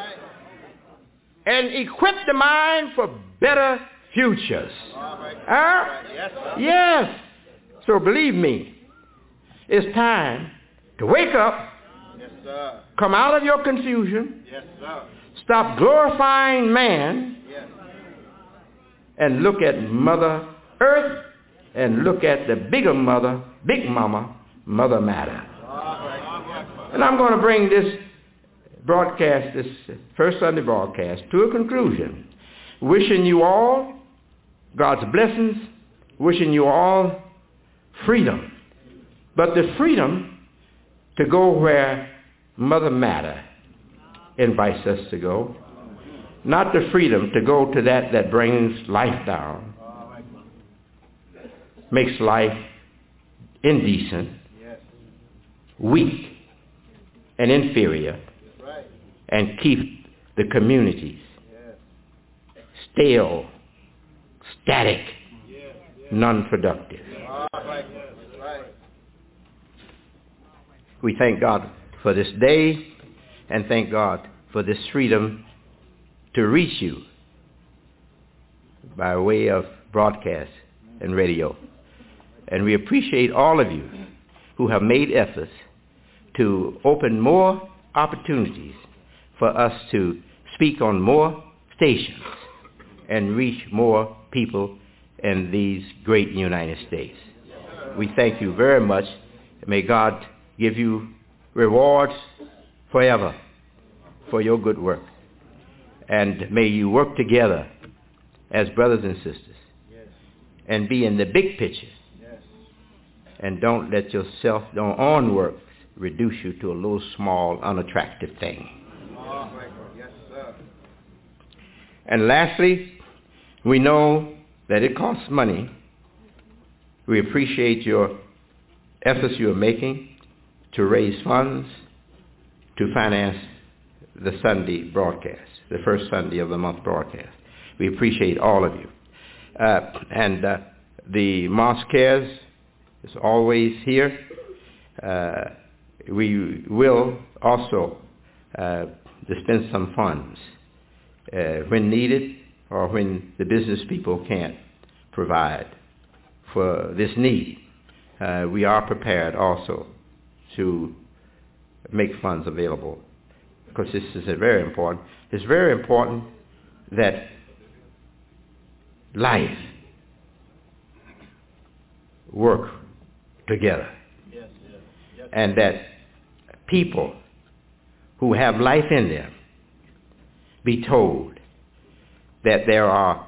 and equip the mind for better futures. Huh? Yes. So believe me, it's time to wake up, come out of your confusion, stop glorifying man, and look at Mother Earth and look at the bigger mother, Big Mama, Mother Matter. And I'm going to bring this broadcast, this first Sunday broadcast, to a conclusion. Wishing you all God's blessings, wishing you all freedom. But the freedom to go where Mother Matter invites us to go. Not the freedom to go to that brings life down, makes life indecent, weak, and inferior, and keep the communities stale, static, non-productive. We thank God for this day and thank God for this freedom to reach you by way of broadcast and radio. And we appreciate all of you who have made efforts to open more opportunities for us to speak on more stations and reach more people in these great United States. We thank you very much. May God give you rewards forever for your good work. And may you work together as brothers and sisters and be in the big picture. And don't let yourself, own work reduce you to a little small, unattractive thing. And lastly, we know that it costs money. We appreciate your efforts you are making to raise funds to finance the Sunday broadcast, the first Sunday of the month broadcast. We appreciate all of you. The Mosque Cares is always here. We will also dispense some funds when needed or when the business people can't provide for this need. We are prepared also to make funds available because this is very important. It's very important that life work together and that people who have life in them be told that there are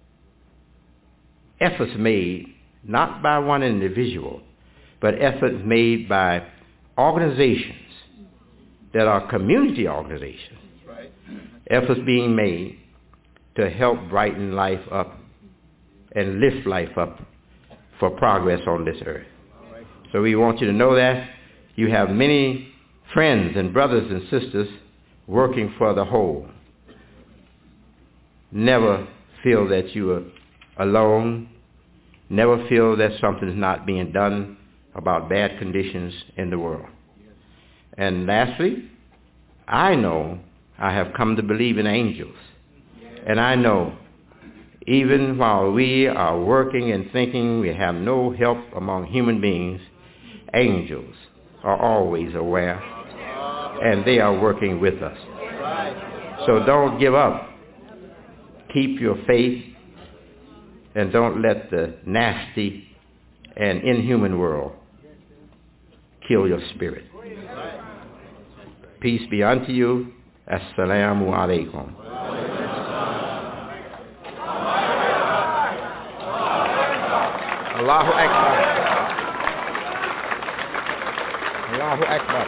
efforts made not by one individual but efforts made by organizations that are community organizations, efforts being made to help brighten life up and lift life up for progress on this earth. So we want you to know that you have many friends and brothers and sisters working for the whole. Never feel that you are alone. Never feel that something is not being done about bad conditions in the world. And lastly, I know I have come to believe in angels. And I know even while we are working and thinking we have no help among human beings, angels are always aware and they are working with us. So don't give up. Keep your faith, and don't let the nasty and inhuman world kill your spirit. Peace be unto you. Assalamu alaikum. Allahu Akbar. Allahu Akbar.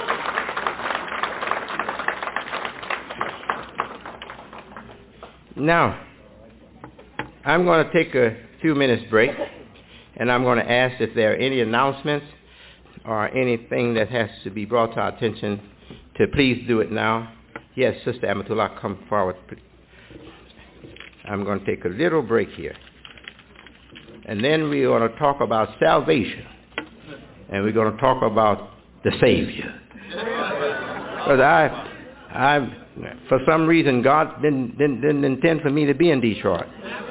Now, I'm going to take a few minutes break, and I'm going to ask if there are any announcements or anything that has to be brought to our attention to please do it now. Yes, Sister Amatullah, come forward. I'm going to take a little break here. And then we're going to talk about salvation. And we're going to talk about the Savior. Because for some reason, God didn't intend for me to be in Detroit.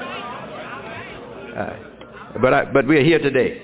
But we're here today.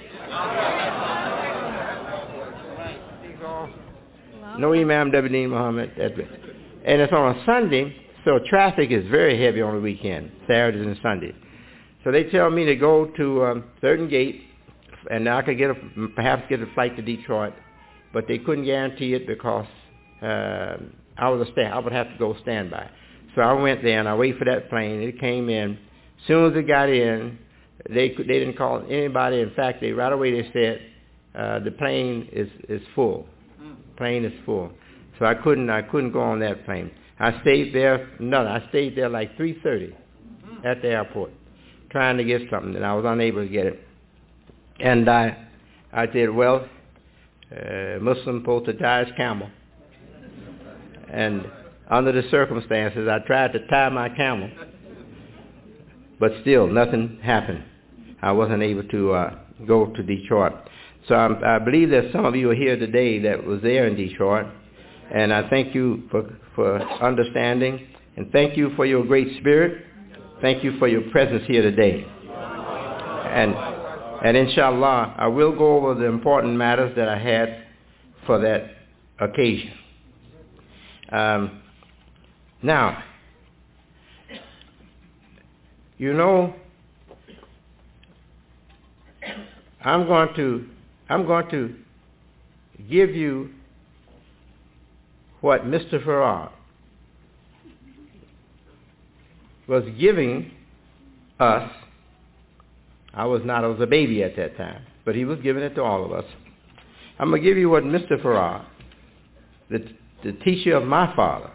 No Imam Dabidin Muhammad. And it's on a Sunday, so traffic is very heavy on the weekend, Saturdays and Sundays. So they tell me to go to certain gate, and I could perhaps get a flight to Detroit, but they couldn't guarantee it because I would have to go standby. So I went there and I waited for that plane. It came in. As soon as it got in, they didn't call anybody. In fact, right away they said the plane is full. Plane is full. So I couldn't go on that plane. I stayed there like 3:30 at the airport, trying to get something, and I was unable to get it. And I said, well, Muslim supposed to tie his camel. And under the circumstances, I tried to tie my camel, but still nothing happened. I wasn't able to go to Detroit. So I believe that some of you are here today that was there in Detroit, and I thank you for understanding, and thank you for your great spirit. Thank you for your presence here today. And inshallah, I will go over the important matters that I had for that occasion. Now, you know, I'm going to give you what Mr. Farrar was giving us. I was a baby at that time, but he was giving it to all of us. I'm going to give you what Mr. Farrar, the teacher of my father,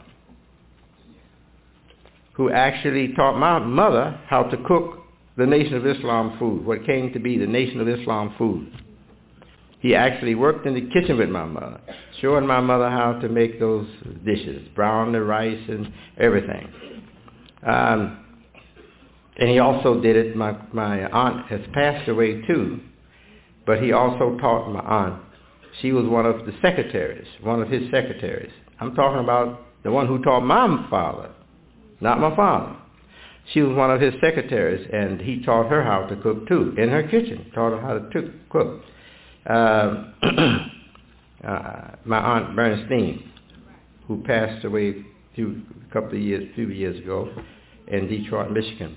who actually taught my mother how to cook the Nation of Islam food, what came to be the Nation of Islam food. He actually worked in the kitchen with my mother, showing my mother how to make those dishes, brown the rice and everything. And he also did it. My aunt has passed away too, but he also taught my aunt. She was one of his secretaries. I'm talking about the one who taught my father, not my father. She was one of his secretaries, and he taught her how to cook too, in her kitchen, taught her how to cook. My aunt Bernstein, who passed away a few years ago in Detroit, Michigan.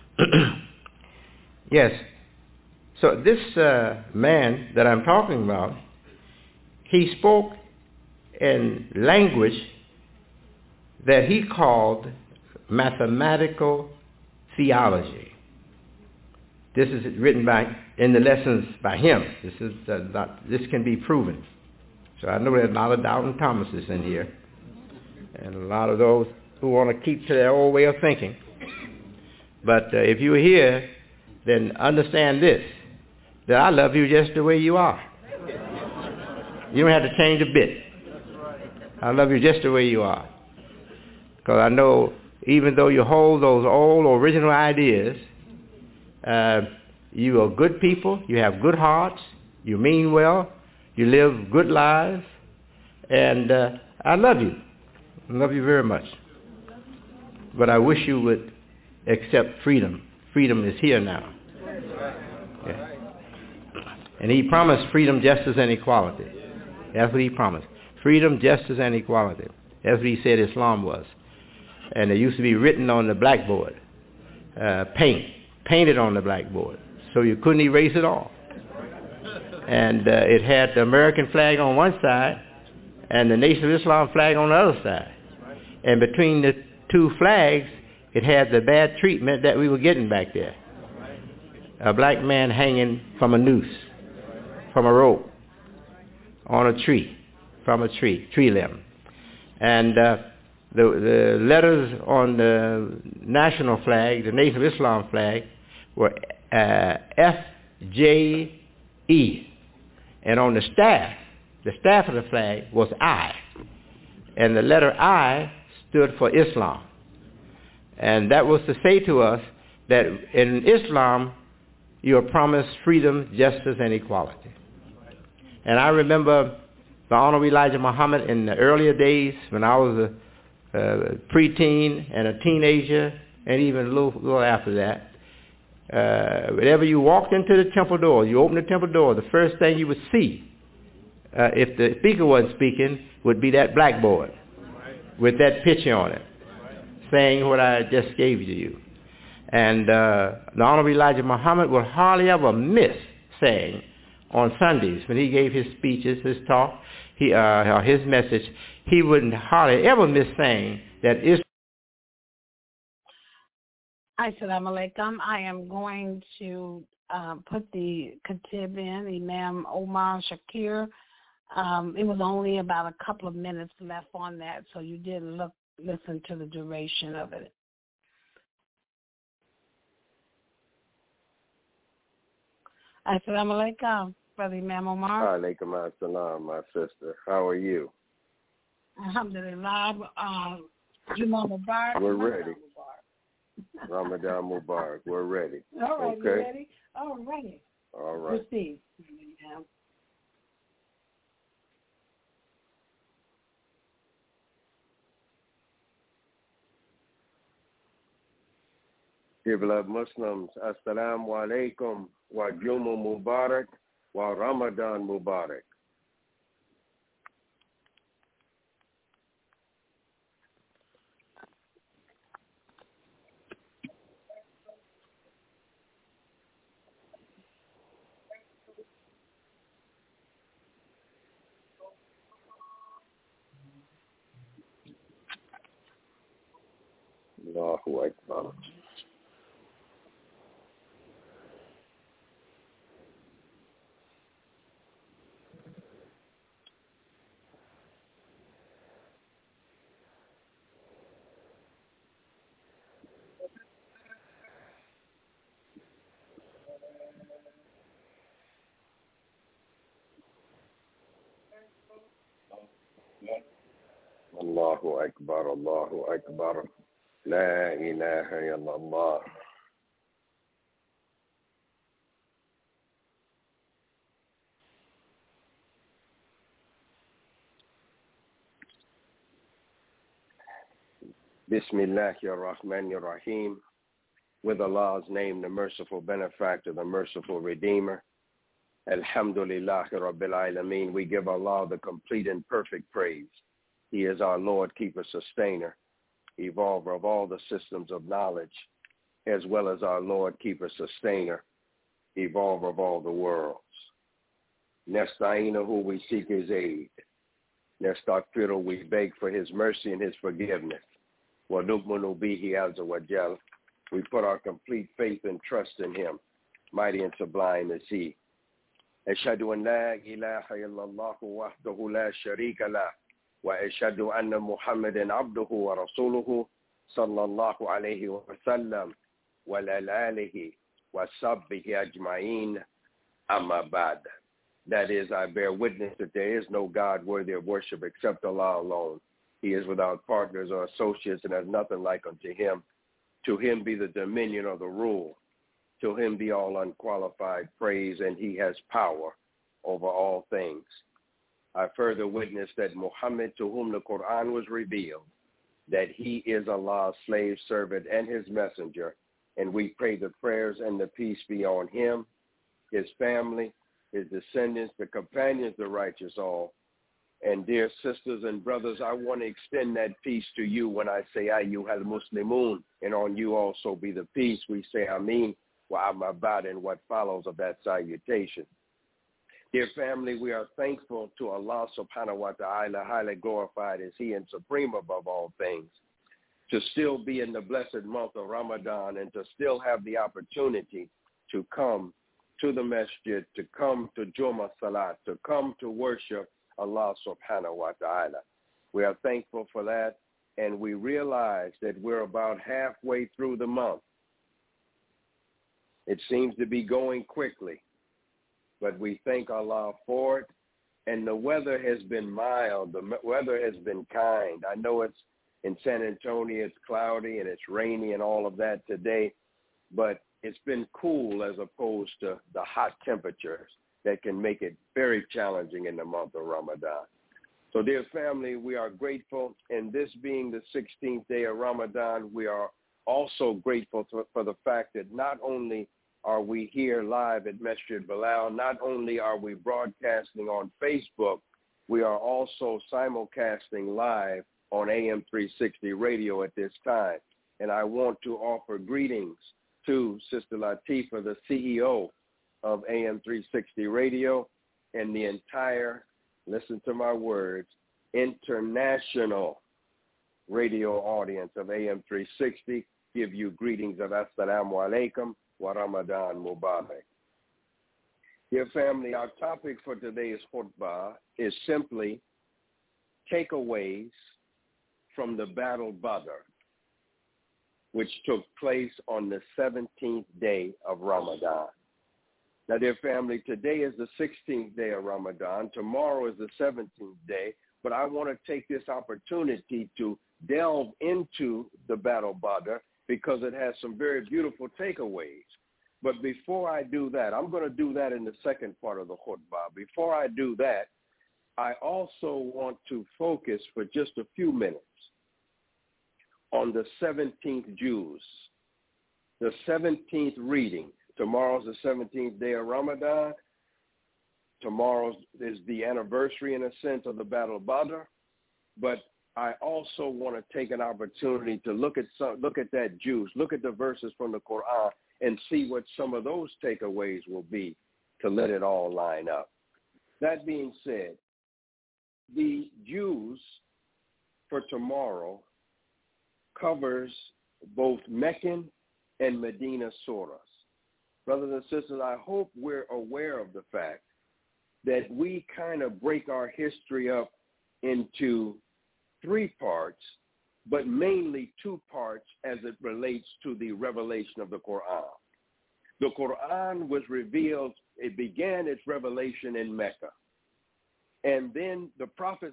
Yes. So this man that I'm talking about, he spoke in language that he called mathematical theology. This is written in the lessons by him. This can be proven. So I know there's a lot of Doubting Thomases in here, and a lot of those who want to keep to their old way of thinking. But if you're here, then understand this, that I love you just the way you are. You don't have to change a bit. I love you just the way you are. Because I know even though you hold those old original ideas, you are good people, you have good hearts, you mean well, you live good lives, and I love you. I love you very much. But I wish you would accept freedom. Freedom is here now. Yeah. And he promised freedom, justice, and equality. That's what he promised. freedom, justice, and equality. That's what he said Islam was. And it used to be written on the blackboard, painted on the blackboard, so you couldn't erase it all. And it had the American flag on one side and the Nation of Islam flag on the other side. And between the two flags, it had the bad treatment that we were getting back there. A black man hanging from a noose, from a rope, on a tree, from a tree limb. And the letters on the national flag, the Nation of Islam flag, were F-J-E. And on the staff of the flag was I. And the letter I stood for Islam. And that was to say to us that in Islam, you are promised freedom, justice, and equality. And I remember the Honorable Elijah Muhammad in the earlier days when I was a preteen and a teenager, and even a little after that. Whenever you walked into the temple door, you opened the temple door, the first thing you would see, if the speaker wasn't speaking, would be that blackboard with that picture on it, saying what I just gave to you. And the Honorable Elijah Muhammad would hardly ever miss saying on Sundays when he gave his speeches, his talk, his message, he wouldn't hardly ever miss saying that Islam. Assalamu alaikum. I am going to put the Khatib in, Imam Omar Shakir. It was only about a couple of minutes left on that, so you did listen to the duration of it. Assalamu alaikum, Brother Imam Omar. Alaikum assalam, my sister. How are you? Alhamdulillah. Juma Mubarak. We're ready. Ramadan Mubarak. We're ready. All right, okay. You ready? All right. All right. Proceed. Dear beloved Muslims, Assalamu alaikum wa Juma Mubarak wa Ramadan Mubarak. Allahu Akbar. Allahu Akbar, Allahu Akbar. La ilaha illallah. Bismillahir Rahmanir Rahim. With Allah's name, the merciful benefactor, the merciful redeemer. Alhamdulillahi Rabbil Alameen. We give Allah the complete and perfect praise. He is our Lord, keeper, sustainer, evolver of all the systems of knowledge, as well as our Lord, keeper, sustainer, evolver of all the worlds. Nesta'inahu, we seek his aid. Nestaghfiruhu, we beg for his mercy and his forgiveness. Wa nu'minu bihi azza wa jal. We put our complete faith and trust in him, mighty and sublime is he. Ashhadu an la ilaha illallah wahdahu la sharika lah. وأشهد أن محمدا عبده ورسوله صلى الله عليه وسلم وعلى آله وصحبه أجمعين أما بعد. That is, I bear witness that there is no God worthy of worship except Allah alone. He is without partners or associates and has nothing like unto him. To him be the dominion or the rule. To him be all unqualified praise, and he has power over all things. I further witness that Muhammad, to whom the Quran was revealed, that he is Allah's slave servant and his messenger, and we pray the prayers and the peace be on him, his family, his descendants, the companions, the righteous all, And dear sisters and brothers, I want to extend that peace to you when I say ayyuhal muslimun, and on you also be the peace. We say ameen wa amabad and what follows of that salutation. Dear family, we are thankful to Allah subhanahu wa ta'ala, highly glorified is He and supreme above all things, to still be in the blessed month of Ramadan and to still have the opportunity to come to the masjid, to come to Jummah Salat, to come to worship Allah subhanahu wa ta'ala. We are thankful for that, and we realize that we're about halfway through the month. It seems to be going quickly, but we thank Allah for it, and the weather has been mild. The weather has been kind. I know it's in San Antonio, it's cloudy and it's rainy and all of that today, but it's been cool as opposed to the hot temperatures that can make it very challenging in the month of Ramadan. So, dear family, we are grateful, and this being the 16th day of Ramadan, we are also grateful for the fact that not only are we here live at Masjid Bilal, not only are we broadcasting on Facebook, we are also simulcasting live on AM 360 radio at this time. And I want to offer greetings to Sister Latifah, the CEO of AM 360 radio, and the entire, listen to my words, international radio audience of AM 360. Give you greetings of Assalamu Alaikum wa Ramadan Mubarak. Dear family, our topic for today's khutbah is simply takeaways from the Battle Badr, which took place on the 17th day of Ramadan. Now, dear family, today is the 16th day of Ramadan. Tomorrow is the 17th day. But I want to take this opportunity to delve into the Battle Badr because it has some very beautiful takeaways. But before I do that, I'm going to do that in the second part of the khutbah. Before I do that, I also want to focus for just a few minutes on the 17th juz, the 17th reading. Tomorrow's the 17th day of Ramadan. Tomorrow is the anniversary, in a sense, of the Battle of Badr. But I also want to take an opportunity to look at that juz, look at the verses from the Quran, and see what some of those takeaways will be to let it all line up. That being said, the juz for tomorrow covers both Meccan and Medina surahs. Brothers and sisters, I hope we're aware of the fact that we kind of break our history up into three parts, but mainly two parts as it relates to the revelation of the Quran. The Quran was revealed, it began its revelation in Mecca. And then the Prophet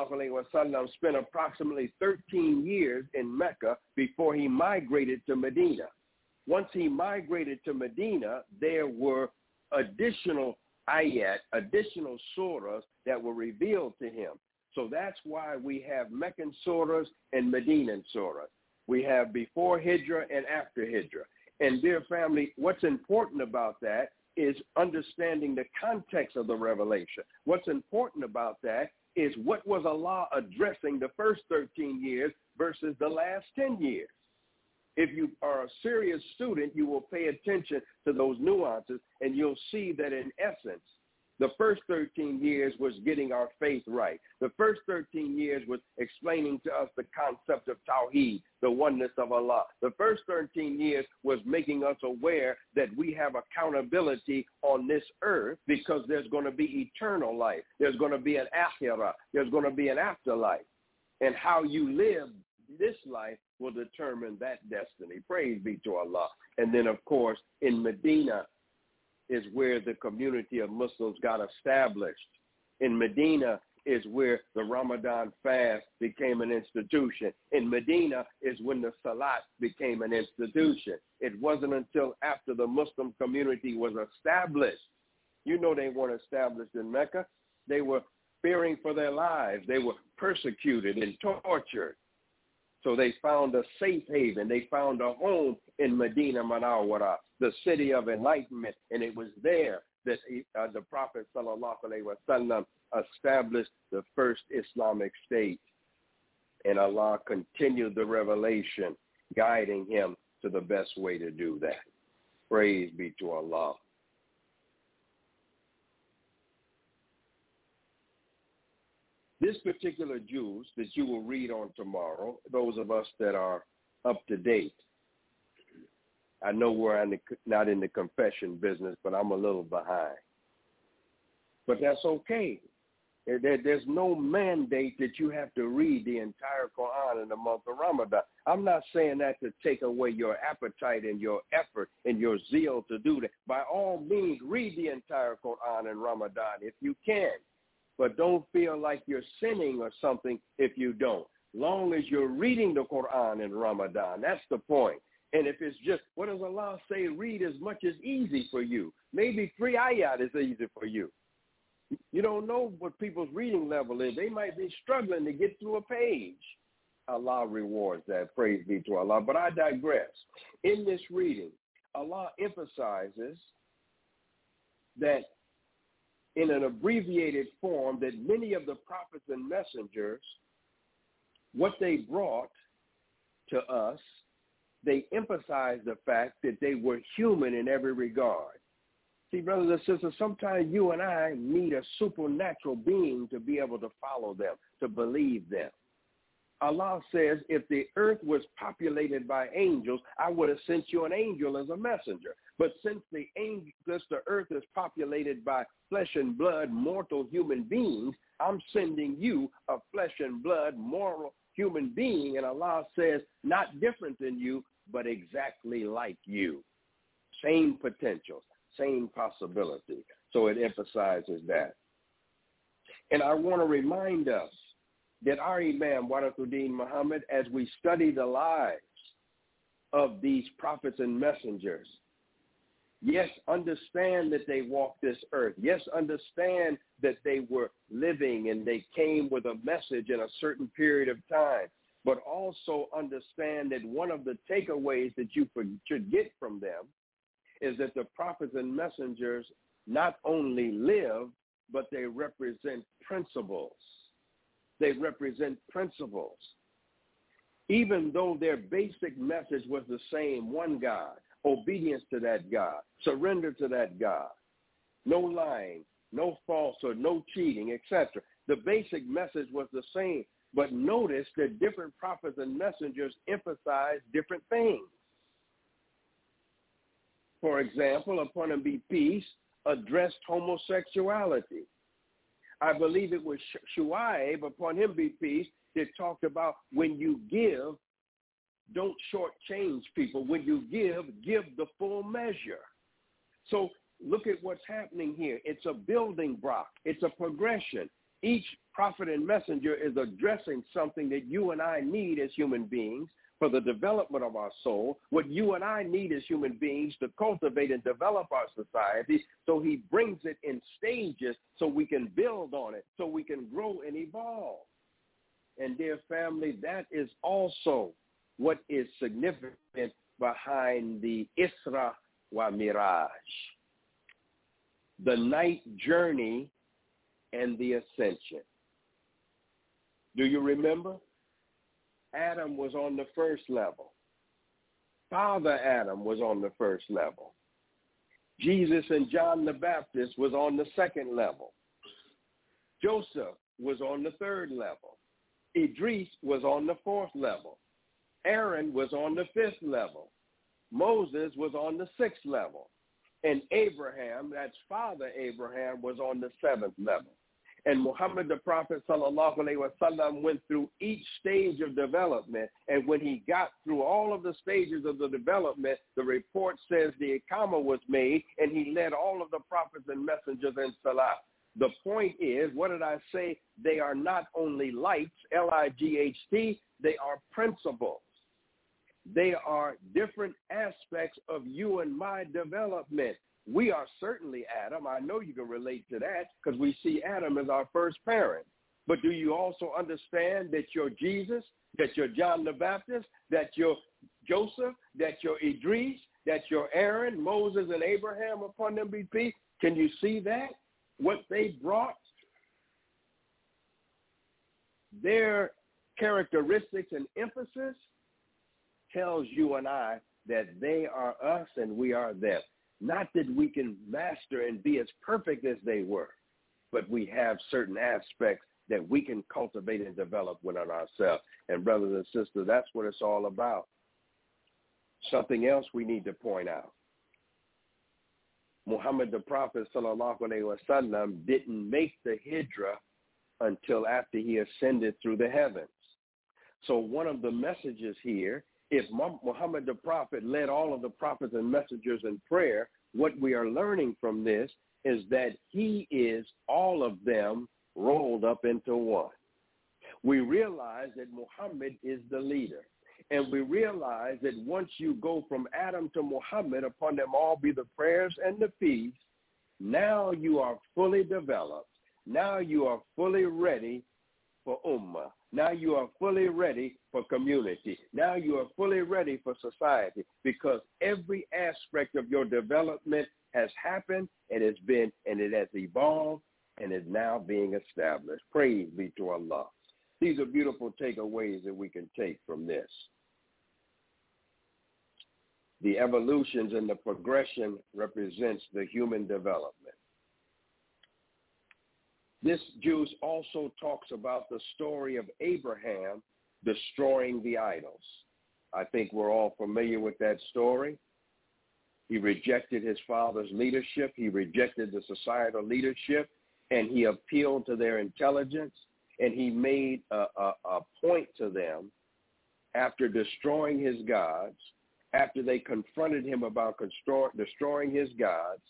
ﷺ spent approximately 13 years in Mecca before he migrated to Medina. Once he migrated to Medina, there were additional ayat, additional surahs that were revealed to him. So that's why we have Meccan surahs and Medinan surahs. We have before Hijrah and after Hijrah. And dear family, what's important about that is understanding the context of the revelation. What's important about that is what was Allah addressing the first 13 years versus the last 10 years. If you are a serious student, you will pay attention to those nuances, and you'll see that in essence, the first 13 years was getting our faith right. The first 13 years was explaining to us the concept of Tawheed, the oneness of Allah. The first 13 years was making us aware that we have accountability on this earth because there's going to be eternal life. There's going to be an akhirah. There's going to be an afterlife. And how you live this life will determine that destiny. Praise be to Allah. And then, of course, in Medina is where the community of Muslims got established. In Medina is where the Ramadan fast became an institution. In Medina is when the Salat became an institution. It wasn't until after the Muslim community was established. You know, they weren't established in Mecca. They were fearing for their lives. They were persecuted and tortured. So they found a safe haven. They found a home in Medina Munawwara, the city of enlightenment. And it was there that the Prophet ﷺ established the first Islamic state. And Allah continued the revelation, guiding him to the best way to do that. Praise be to Allah. This particular juz that you will read on tomorrow, those of us that are up to date, I know we're not in the confession business, but I'm a little behind. But that's okay. There's no mandate that you have to read the entire Quran in the month of Ramadan. I'm not saying that to take away your appetite and your effort and your zeal to do that. By all means, read the entire Quran in Ramadan if you can. But don't feel like you're sinning or something if you don't. Long as you're reading the Quran in Ramadan, that's the point. And if it's just, what does Allah say? Read as much as easy for you. Maybe 3 ayat is easy for you. You don't know what people's reading level is. They might be struggling to get through a page. Allah rewards that. Praise be to Allah. But I digress. In this reading, Allah emphasizes that in an abbreviated form that many of the prophets and messengers, what they brought to us, they emphasized the fact that they were human in every regard. See, brothers and sisters, sometimes you and I need a supernatural being to be able to follow them, to believe them. Allah says, if the earth was populated by angels, I would have sent you an angel as a messenger. But since the earth is populated by flesh and blood, mortal human beings, I'm sending you a flesh and blood, mortal human being. And Allah says, not different than you, but exactly like you. Same potentials, same possibility. So it emphasizes that. And I want to remind us that our Imam, Warathuddin Muhammad, as we study the lives of these prophets and messengers, yes, understand that they walked this earth. Yes, understand that they were living and they came with a message in a certain period of time. But also understand that one of the takeaways that you should get from them is that the prophets and messengers not only live, but they represent principles. They represent principles. Even though their basic message was the same, one God, obedience to that God, surrender to that God, no lying, no falsehood, no cheating, etc. The basic message was the same, but notice that different prophets and messengers emphasize different things. For example, upon him be peace, addressed homosexuality. I believe it was Shuaib, upon him be peace, that talked about when you give, don't shortchange people. When you give the full measure. So look at what's happening here. It's a building block. It's a progression. Each prophet and messenger is addressing something that you and I need as human beings for the development of our soul, what you and I need as human beings to cultivate and develop our society. So he brings it in stages so we can build on it, so we can grow and evolve. And dear family, that is also what is significant behind the Isra wa Miraj, the night journey and the ascension. Do you remember? Adam was on the first level. Father Adam was on the first level. Jesus and John the Baptist was on the second level. Joseph was on the third level. Idris was on the fourth level. Aaron was on the fifth level. Moses was on the sixth level. And Abraham, that's Father Abraham, was on the seventh level. And Muhammad the Prophet sallallahu alaihi wasallam went through each stage of development. And when he got through all of the stages of the development, the report says the Iqamah was made and he led all of the prophets and messengers in Salah. The point is, what did I say? They are not only lights, L-I-G-H-T, they are principles. They are different aspects of you and my development. We are certainly Adam. I know you can relate to that because we see Adam as our first parent. But do you also understand that you're Jesus, that you're John the Baptist, that you're Joseph, that you're Idris, that you're Aaron, Moses, and Abraham, upon them be peace? Can you see that? What they brought? their characteristics and emphasis tells you and I that they are us and we are them. Not that we can master and be as perfect as they were, but we have certain aspects that we can cultivate and develop within ourselves. And brothers and sisters, that's what it's all about. Something else we need to point out. Muhammad the Prophet, sallallahu alaihi wasallam, didn't make the hijrah until after he ascended through the heavens. So one of the messages here, if Muhammad the Prophet led all of the prophets and messengers in prayer, what we are learning from this is that he is all of them rolled up into one. We realize that Muhammad is the leader. And we realize that once you go from Adam to Muhammad, upon them all be the prayers and the peace, now you are fully developed. Now you are fully ready for ummah. Now you are fully ready for community. Now you are fully ready for society, because every aspect of your development has happened and it has evolved and is now being established. Praise be to Allah. These are beautiful takeaways that we can take from this. The evolutions and the progression represents the human development. This Jews also talks about the story of Abraham destroying the idols. I think we're all familiar with that story. He rejected his father's leadership. He rejected the societal leadership, and he appealed to their intelligence, and he made a point to them after destroying his gods, after they confronted him about destroying his gods.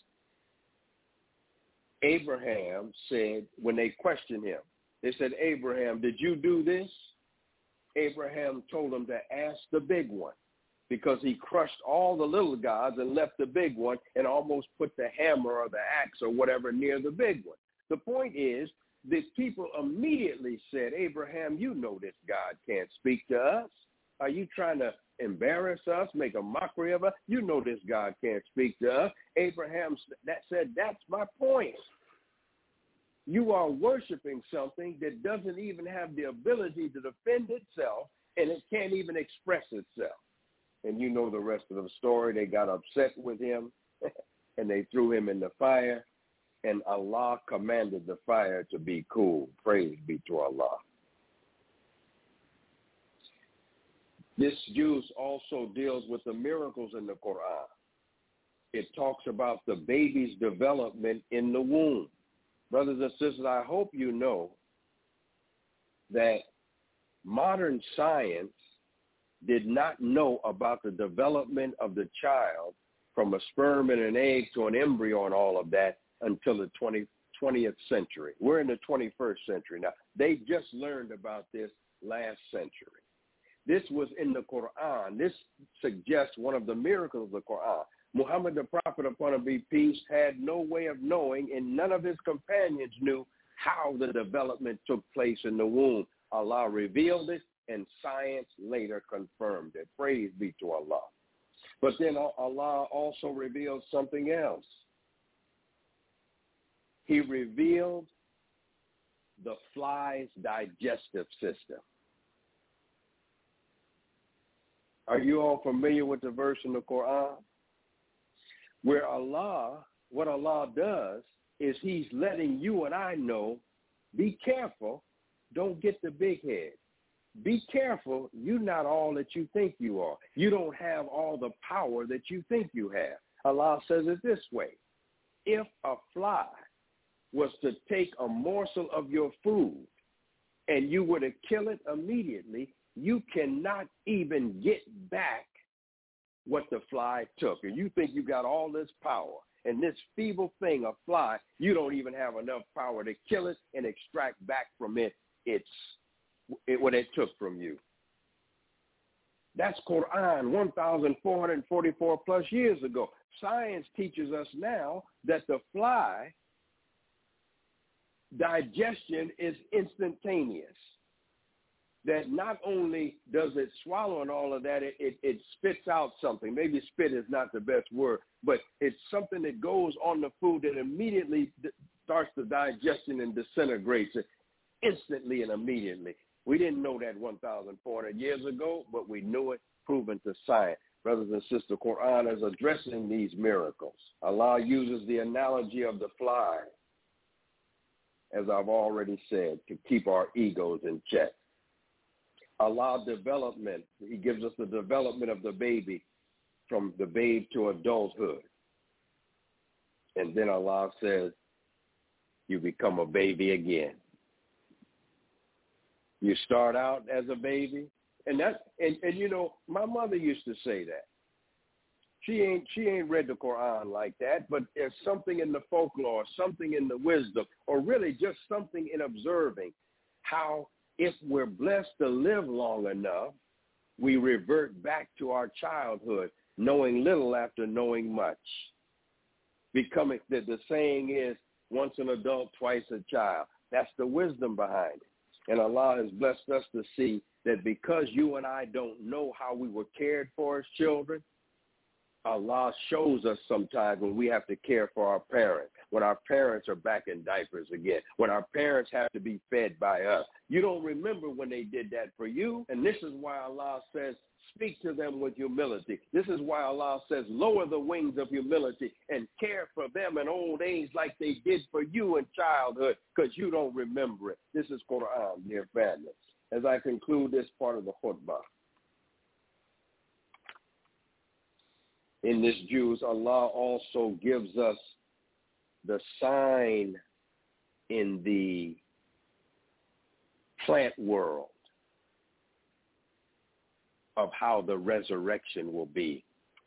Abraham said, when they questioned him, they said, Abraham, did you do this? Abraham told them to ask the big one, because he crushed all the little gods and left the big one and almost put the hammer or the axe or whatever near the big one. The point is, the people immediately said, Abraham, you know this God can't speak to us. Are you trying to embarrass us, make a mockery of us? You know this God can't speak to us. Abraham said, that's my point. You are worshiping something that doesn't even have the ability to defend itself, and it can't even express itself. And you know the rest of the story. They got upset with him, and they threw him in the fire, and Allah commanded the fire to be cool. Praise be to Allah. This Jews also deals with the miracles in the Quran. It talks about the baby's development in the womb. Brothers and sisters, I hope you know that modern science did not know about the development of the child from a sperm and an egg to an embryo and all of that until the 20th century. We're in the 21st century now. They just learned about this last century. This was in the Quran. This suggests one of the miracles of the Quran. Muhammad the Prophet, upon him be peace, had no way of knowing, and none of his companions knew how the development took place in the womb. Allah revealed it, and science later confirmed it. Praise be to Allah. But then Allah also revealed something else. He revealed the fly's digestive system. Are you all familiar with the verse in the Quran? Where what Allah does is he's letting you and I know, be careful, don't get the big head. Be careful, you're not all that you think you are. You don't have all the power that you think you have. Allah says it this way. If a fly was to take a morsel of your food and you were to kill it immediately, you cannot even get back what the fly took. And you think you got all this power. And this feeble thing, a fly, you don't even have enough power to kill it and extract back from it what it took from you. That's Quran 1,444 plus years ago. Science teaches us now that the fly digestion is instantaneous. That not only does it swallow and all of that, it spits out something. Maybe spit is not the best word, but it's something that goes on the food that immediately starts the digestion and disintegrates it instantly and immediately. We didn't know that 1,400 years ago, but we knew it, proven to science. Brothers and sisters, Quran is addressing these miracles. Allah uses the analogy of the fly, as I've already said, to keep our egos in check. Allah development, he gives us the development of the baby from the babe to adulthood. And then Allah says, you become a baby again. You start out as a baby, and you know, my mother used to say that. She ain't read the Quran like that, but there's something in the folklore, something in the wisdom, or really just something in observing how if we're blessed to live long enough, we revert back to our childhood, knowing little after knowing much. Becoming, the saying is, once an adult, twice a child. That's the wisdom behind it. And Allah has blessed us to see that because you and I don't know how we were cared for as children, Allah shows us sometimes when we have to care for our parents, when our parents are back in diapers again, when our parents have to be fed by us. You don't remember when they did that for you, and this is why Allah says, speak to them with humility. This is why Allah says, lower the wings of humility and care for them in old age like they did for you in childhood, because you don't remember it. This is Quran, dear family. As I conclude this part of the khutbah, in this Jews, Allah also gives us the sign in the plant world of how the resurrection will be.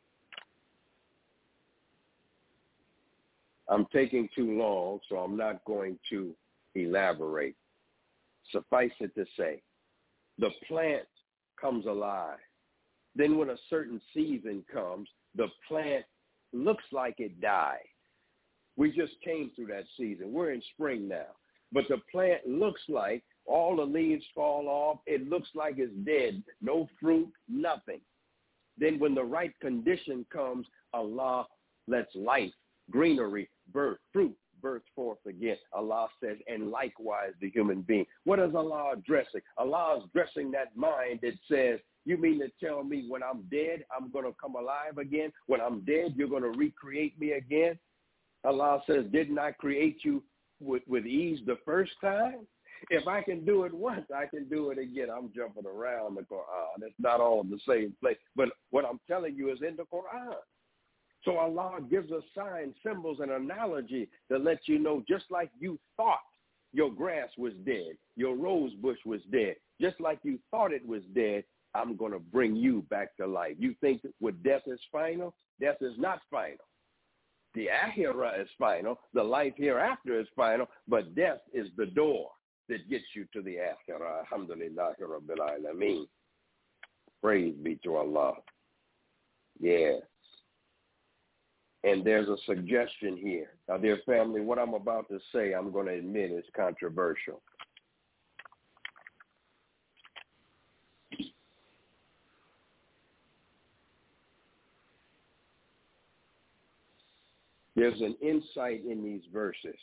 I'm taking too long, so I'm not going to elaborate. Suffice it to say, the plant comes alive. Then when a certain season comes, the plant looks like it died. We just came through that season. We're in spring now. But the plant looks like all the leaves fall off. It looks like it's dead. No fruit, nothing. Then when the right condition comes, Allah lets life, greenery, fruit burst forth again. Allah says, and likewise the human being. What is Allah addressing? Allah is addressing that mind that says, you mean to tell me when I'm dead, I'm going to come alive again? When I'm dead, you're going to recreate me again? Allah says, didn't I create you with ease the first time? If I can do it once, I can do it again. I'm jumping around the Quran. It's not all in the same place. But what I'm telling you is in the Quran. So Allah gives us signs, symbols, and analogy to let you know, just like you thought your grass was dead, your rose bush was dead, just like you thought it was dead, I'm going to bring you back to life. You think with death is final? Death is not final. The akhirah is final. The life hereafter is final, but death is the door that gets you to the akhirah. Alhamdulillah Rabbil Alameen. Praise be to Allah. Yes. And there's a suggestion here. Now, dear family, what I'm about to say, I'm going to admit is controversial. There's an insight in these verses.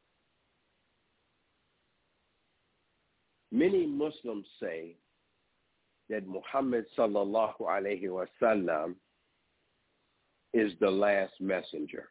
Many Muslims say that Muhammad sallallahu alayhi wasallam is the last messenger.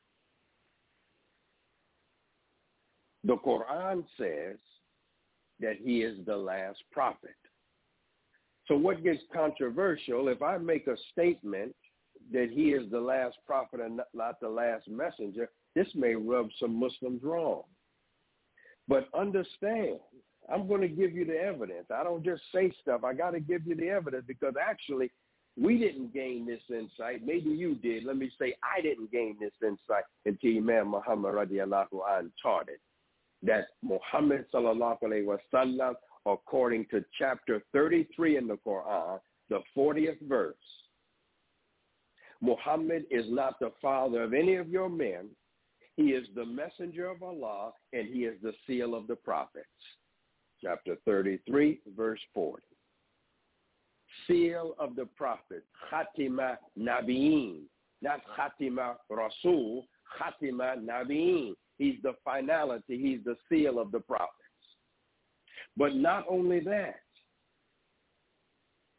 The Quran says that he is the last prophet. So what gets controversial, if I make a statement that he is the last prophet and not the last messenger, this may rub some Muslims wrong. But understand, I'm going to give you the evidence. I don't just say stuff. I got to give you the evidence, because actually we didn't gain this insight. Maybe you did. Let me say I didn't gain this insight until Imam Muhammad radiallahu anh taught it. That Muhammad sallallahu alayhi wa sallam, according to chapter 33 in the Quran, the 40th verse, Muhammad is not the father of any of your men. He is the messenger of Allah, and he is the seal of the prophets. Chapter 33, verse 40. Seal of the prophets, Khatima Nabiyin, not Khatima Rasul, Khatima Nabiyin. He's the finality. He's the seal of the prophets. But not only that,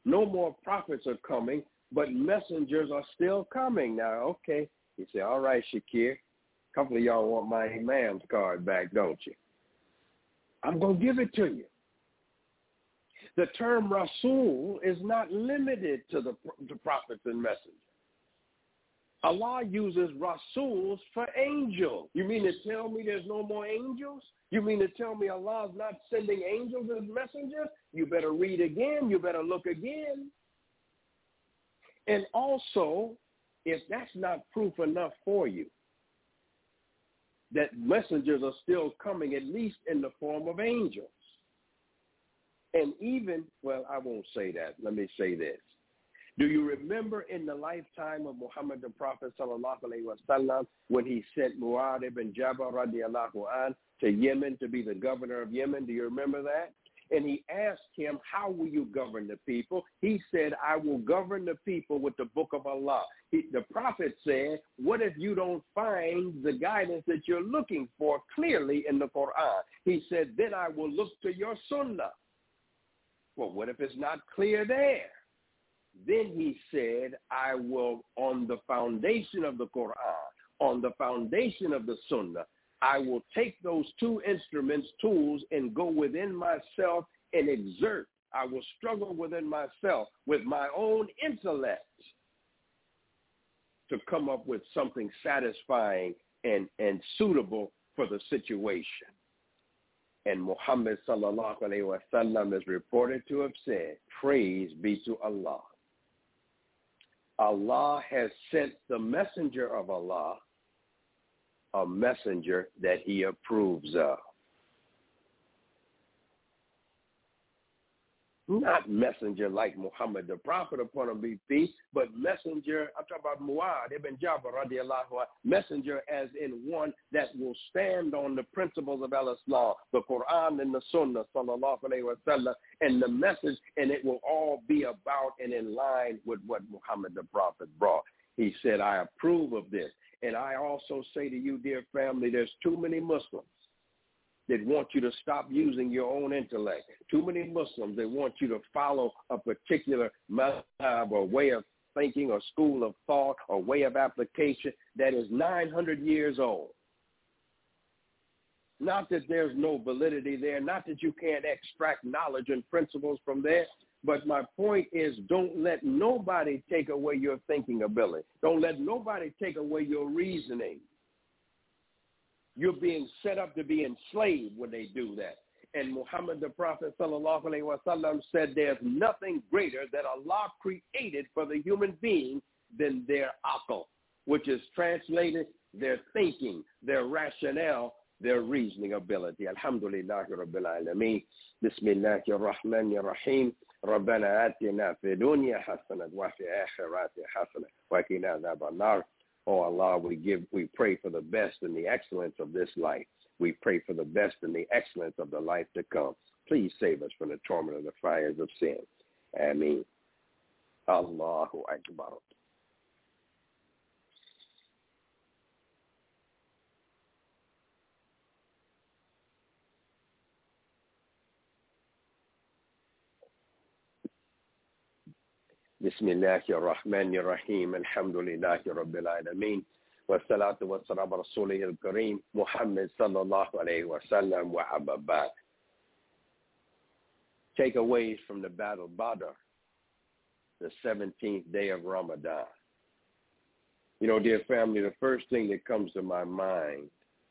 No more prophets are coming, but messengers are still coming. Now, okay, you say, all right, Shakir, a couple of y'all want my imam's card back, don't you? I'm going to give it to you. The term Rasul is not limited to the prophets and messengers. Allah uses Rasuls for angels. You mean to tell me there's no more angels? You mean to tell me Allah's not sending angels as messengers? You better read again. You better look again. And also, if that's not proof enough for you, that messengers are still coming, at least in the form of angels. And even, well, I won't say that. Let me say this. Do you remember in the lifetime of Muhammad the Prophet sallallahu alaihi wasallam when he sent Mu'adh ibn Jabal radiallahu anh to Yemen to be the governor of Yemen? Do you remember that? And he asked him, how will you govern the people? He said, I will govern the people with the book of Allah. The prophet said, what if you don't find the guidance that you're looking for clearly in the Quran? He said, then I will look to your sunnah. Well, what if it's not clear there? Then he said, I will, on the foundation of the Quran, on the foundation of the Sunnah, I will take those two instruments, tools, and go within myself and exert. I will struggle within myself with my own intellect to come up with something satisfying and suitable for the situation. And Muhammad sallallahu alayhi wa sallam is reported to have said, praise be to Allah. Allah has sent the messenger of Allah, a messenger that he approves of. Not messenger like Muhammad the Prophet upon him be peace, but messenger, I'm talking about Mu'adh ibn Jabal radiallahu anhu, messenger as in one that will stand on the principles of al-Islam, the Quran and the Sunnah, sallallahu alayhi wa sallam, and the message, and it will all be about and in line with what Muhammad the Prophet brought. He said, I approve of this. And I also say to you, dear family, there's too many Muslims that want you to stop using your own intellect. Too many Muslims that want you to follow a particular madhab or way of thinking or school of thought or way of application that is 900 years old. Not that there's no validity there, not that you can't extract knowledge and principles from there, but my point is don't let nobody take away your thinking ability. Don't let nobody take away your reasoning. You're being set up to be enslaved when they do that. And Muhammad the Prophet sallallahu alaihi wasallam said there's nothing greater that Allah created for the human being than their aql, which is translated their thinking, their rationale, their reasoning ability. Alhamdulillahi Rabbil Alameen. Bismillahir Rahmanir Rahim. ربنا آتنا في الدنيا حسنة وفي الآخرة حسنة وقنا عذاب النار. Oh Allah, we pray for the best and the excellence of this life. We pray for the best and the excellence of the life to come. Please save us from the torment of the fires of sin. Ameen. Allahu Akbar. بسم الله الرحمن الرحيم الحمد لله رب العالمين والصلاة والسلام على رسوله الكريم محمد صلى الله عليه وسلم وأما بعد. Takeaways from the Battle of Badr, the 17th day of Ramadan. You know, dear family, the first thing that comes to my mind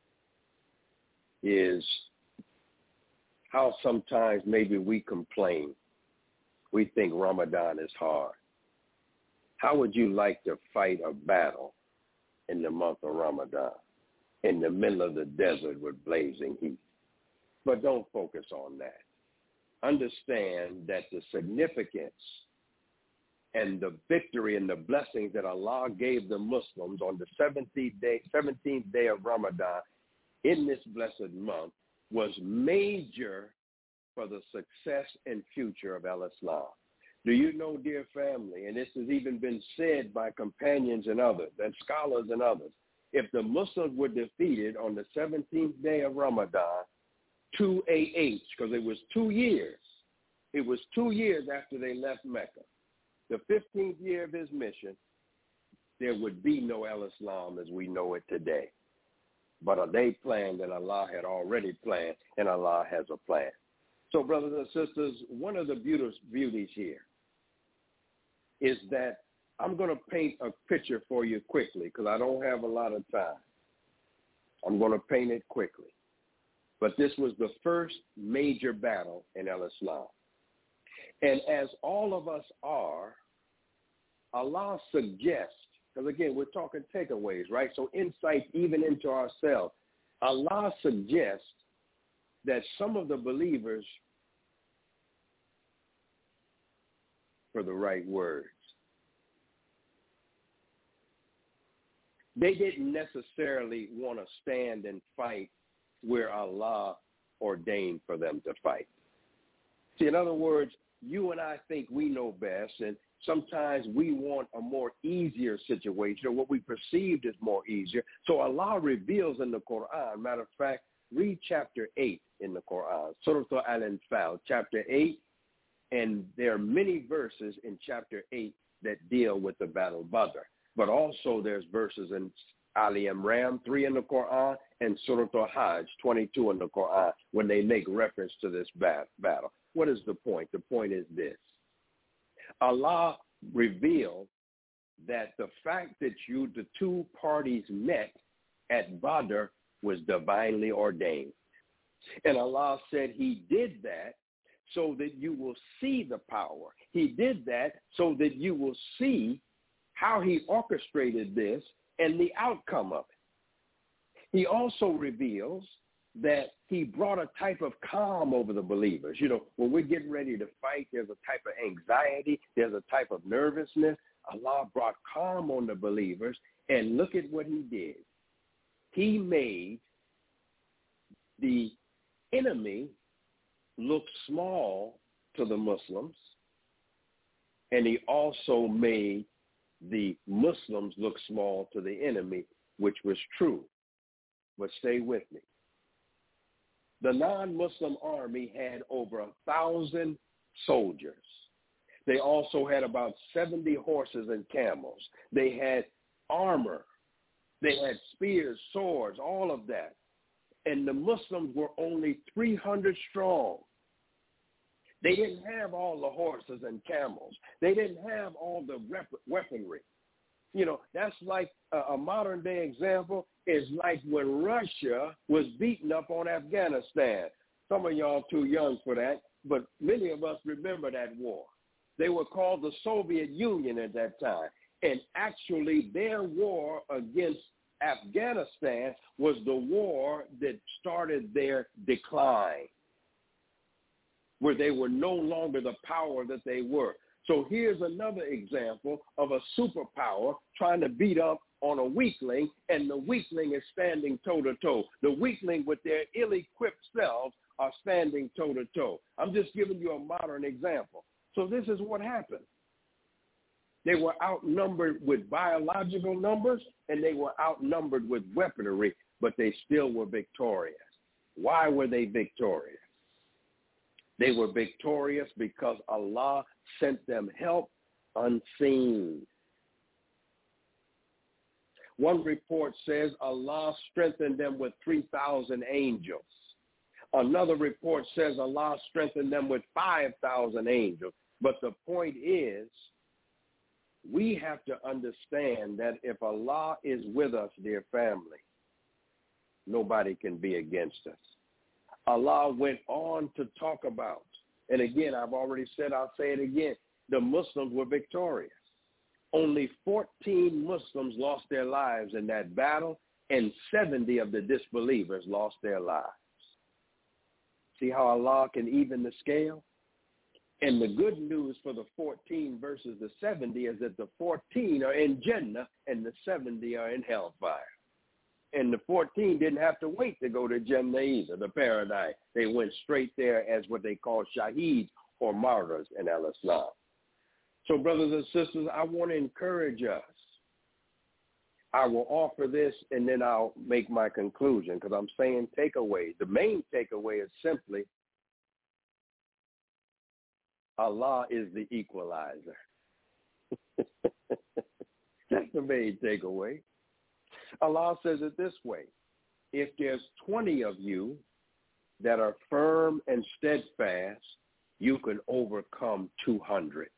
is how sometimes maybe we complain. We think Ramadan is hard. How would you like to fight a battle in the month of Ramadan, in the middle of the desert with blazing heat? But don't focus on that. Understand that the significance and the victory and the blessings that Allah gave the Muslims on the 17th day of Ramadan in this blessed month was major for the success and future of al-Islam. Do you know, dear family, and this has even been said by companions and others, and scholars and others, if the Muslims were defeated on the 17th day of Ramadan, 2 AH, because it was 2 years, It was 2 years after they left Mecca, the 15th year of his mission, there would be no El-Islam as we know it today. But they planned and Allah had already planned, and Allah has a plan. So, brothers and sisters, one of the beauties here is that I'm going to paint a picture for you quickly because I don't have a lot of time. I'm going to paint it quickly. But this was the first major battle in El-Islam. And as all of us are, Allah suggests, because again, we're talking takeaways, right? So insight even into ourselves. Allah suggests that some of the believers, for the right words, they didn't necessarily want to stand and fight where Allah ordained for them to fight. See, in other words, you and I think we know best, and sometimes we want a more easier situation, or what we perceived as more easier. So Allah reveals in the Quran, matter of fact, read chapter 8 in the Quran, Surah Al-Anfal, chapter 8, and there are many verses in chapter 8 that deal with the Battle of Badr. But also there's verses in Ali Imran 3 in the Quran and Surah Al-Hajj 22 in the Quran when they make reference to this battle. What is the point? The point is this. Allah revealed that the fact that the two parties met at Badr was divinely ordained. And Allah said he did that so that you will see the power. He did that so that you will see how he orchestrated this and the outcome of it. He also reveals that he brought a type of calm over the believers. You know, when we're getting ready to fight, there's a type of anxiety, there's a type of nervousness. Allah brought calm on the believers, and look at what he did. He made the enemy look small to the Muslims, and he also made the Muslims look small to the enemy, which was true. But stay with me. The non-Muslim army had over 1,000 soldiers. They also had about 70 horses and camels. They had armor. They had spears, swords, all of that. And the Muslims were only 300 strong. They didn't have all the horses and camels. They didn't have all the weaponry. You know, that's like a modern day example is like when Russia was beating up on Afghanistan. Some of y'all too young for that, but many of us remember that war. They were called the Soviet Union at that time. And actually their war against Afghanistan was the war that started their decline, where they were no longer the power that they were. So here's another example of a superpower trying to beat up on a weakling, and the weakling is standing toe-to-toe. The weakling with their ill-equipped selves are standing toe-to-toe. I'm just giving you a modern example. So this is what happened. They were outnumbered with biological numbers, and they were outnumbered with weaponry, but they still were victorious. Why were they victorious? They were victorious because Allah sent them help unseen. One report says Allah strengthened them with 3,000 angels. Another report says Allah strengthened them with 5,000 angels. But the point is, we have to understand that if Allah is with us, dear family, nobody can be against us. Allah went on to talk about, and again, I've already said, I'll say it again, the Muslims were victorious. Only 14 Muslims lost their lives in that battle, and 70 of the disbelievers lost their lives. See how Allah can even the scale? And the good news for the 14 versus the 70 is that the 14 are in Jannah and the 70 are in hellfire. And the 14 didn't have to wait to go to Jannah either, the paradise. They went straight there as what they call shaheeds or martyrs in al-Islam. So brothers and sisters, I want to encourage us. I will offer this and then I'll make my conclusion because I'm saying takeaway. The main takeaway is simply Allah is the equalizer. That's the main takeaway. Allah says it this way. If there's 20 of you that are firm and steadfast, you can overcome 200.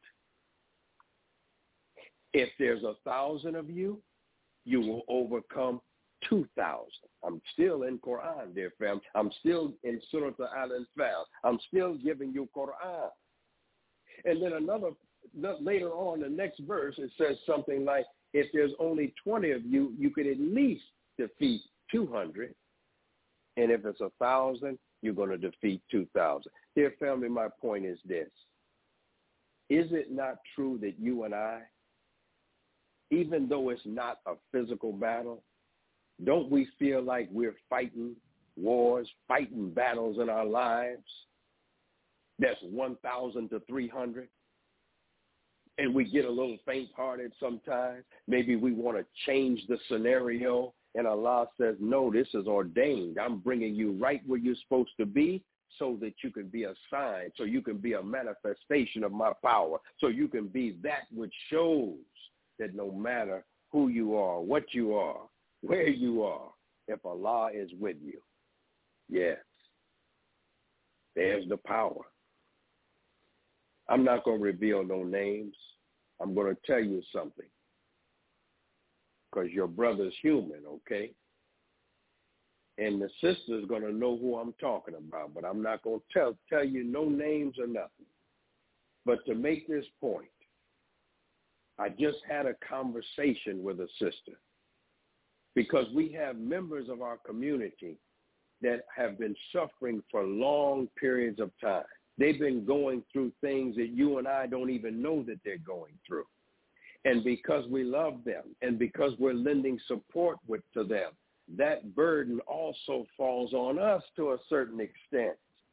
If there's 1,000 of you, you will overcome 2,000. I'm still in Quran, dear fam. I'm still in Surah Al-Anfal. I'm still giving you Quran. And then later on, the next verse, it says something like, if there's only 20 of you, you could at least defeat 200. And if it's 1,000, you're going to defeat 2,000. Dear family, my point is this. Is it not true that you and I, even though it's not a physical battle, don't we feel like we're fighting wars, fighting battles in our lives? That's 1,000 to 300. And we get a little faint-hearted sometimes. Maybe we want to change the scenario. And Allah says, no, this is ordained. I'm bringing you right where you're supposed to be so that you can be a sign, so you can be a manifestation of my power, so you can be that which shows that no matter who you are, what you are, where you are, if Allah is with you, yes, there's the power. I'm not going to reveal no names. I'm going to tell you something because your brother's human, okay? And the sister's going to know who I'm talking about, but I'm not going to tell you no names or nothing. But to make this point, I just had a conversation with a sister because we have members of our community that have been suffering for long periods of time. They've been going through things that you and I don't even know that they're going through. And because we love them and because we're lending support to them, that burden also falls on us to a certain extent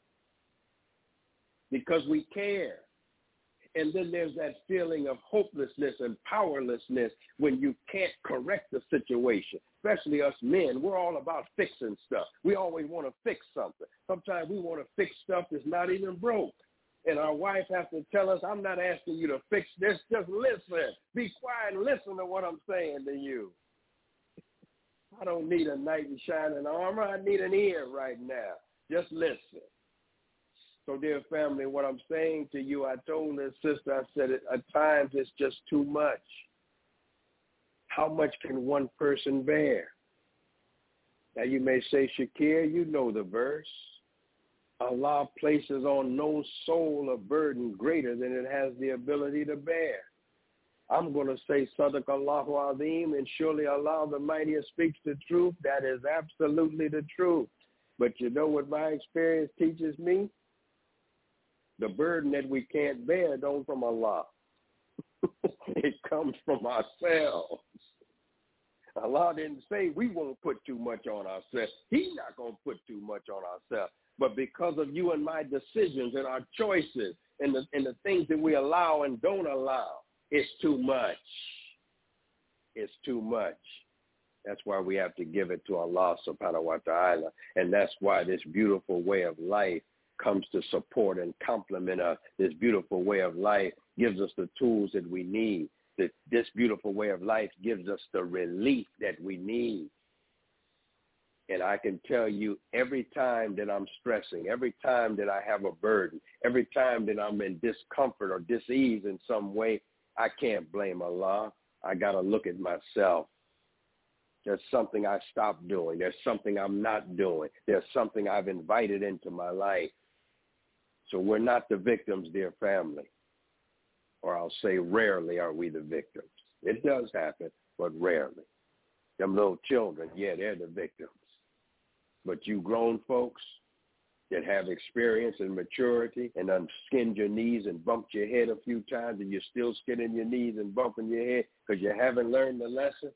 because we care. And then there's that feeling of hopelessness and powerlessness when you can't correct the situation, especially us men. We're all about fixing stuff. We always want to fix something. Sometimes we want to fix stuff that's not even broke. And our wife has to tell us, I'm not asking you to fix this. Just listen. Be quiet and listen to what I'm saying to you. I don't need a knight in shining armor. I need an ear right now. Just listen. So, dear family, what I'm saying to you, I told this sister, I said, at times it's just too much. How much can one person bear? Now, you may say, Shakir, you know the verse. Allah places on no soul a burden greater than it has the ability to bear. I'm going to say, Sadaqallahu Azim, and surely Allah the Mightiest speaks the truth. That is absolutely the truth. But you know what my experience teaches me? The burden that we can't bear don't from Allah. It comes from ourselves. Allah didn't say we won't put too much on ourselves. He's not going to put too much on ourselves. But because of you and my decisions and our choices and the things that we allow and don't allow, it's too much. It's too much. That's why we have to give it to Allah subhanahu wa ta'ala. And that's why this beautiful way of life comes to support and complement us. This beautiful way of life gives us the tools that we need. This beautiful way of life gives us the relief that we need. And I can tell you every time that I'm stressing, every time that I have a burden, every time that I'm in discomfort or dis-ease in some way, I can't blame Allah. I got to look at myself. There's something I stopped doing. There's something I'm not doing. There's something I've invited into my life. So we're not the victims, dear family. Or I'll say rarely are we the victims. It does happen, but rarely. Them little children, yeah, they're the victims. But you grown folks that have experience and maturity and done skinned your knees and bumped your head a few times and you're still skinning your knees and bumping your head because you haven't learned the lesson,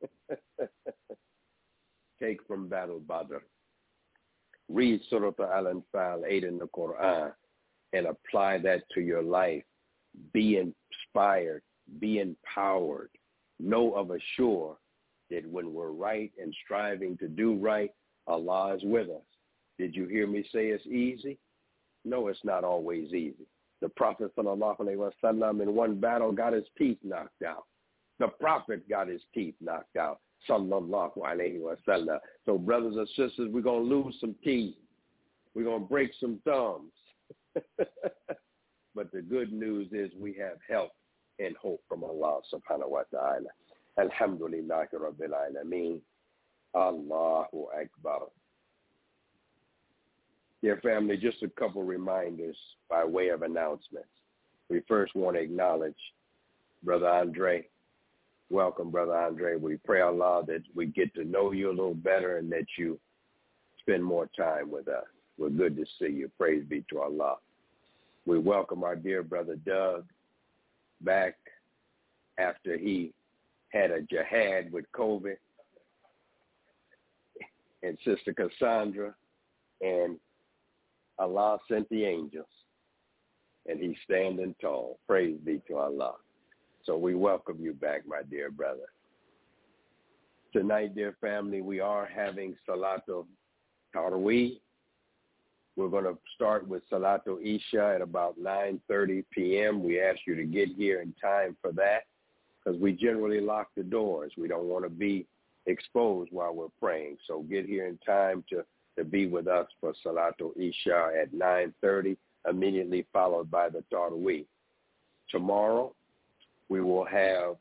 take from Battle Badr. Read Surah Al-Anfal 8 in the Quran and apply that to your life. Be inspired. Be empowered. Know of a sure that when we're right and striving to do right, Allah is with us. Did you hear me say it's easy? No, it's not always easy. The Prophet sallallahu alaihi wasallam in one battle got his teeth knocked out. The Prophet got his teeth knocked out. Sallallahu alaihi wasallam. So brothers and sisters, we're going to lose some teeth. We're going to break some thumbs. But the good news is we have help and hope from Allah subhanahu wa ta'ala. Alhamdulillahi rabbil alameen. Allahu Akbar. Dear family, just a couple reminders by way of announcements. We first want to acknowledge Brother Andre. Welcome, Brother Andre. We pray Allah that we get to know you a little better and that you spend more time with us. We're good to see you. Praise be to Allah. We welcome our dear brother Doug back after he had a jihad with COVID, and Sister Cassandra, and Allah sent the angels, and he's standing tall. Praise be to Allah. So we welcome you back, my dear brother. Tonight, dear family, we are having Salatul Tarawih. We're going to start with Salatul Isha at about 9:30 p.m. We ask you to get here in time for that because we generally lock the doors. We don't want to be exposed while we're praying. So get here in time to be with us for Salatul Isha at 9:30, immediately followed by the Tarawih. Tomorrow, we will have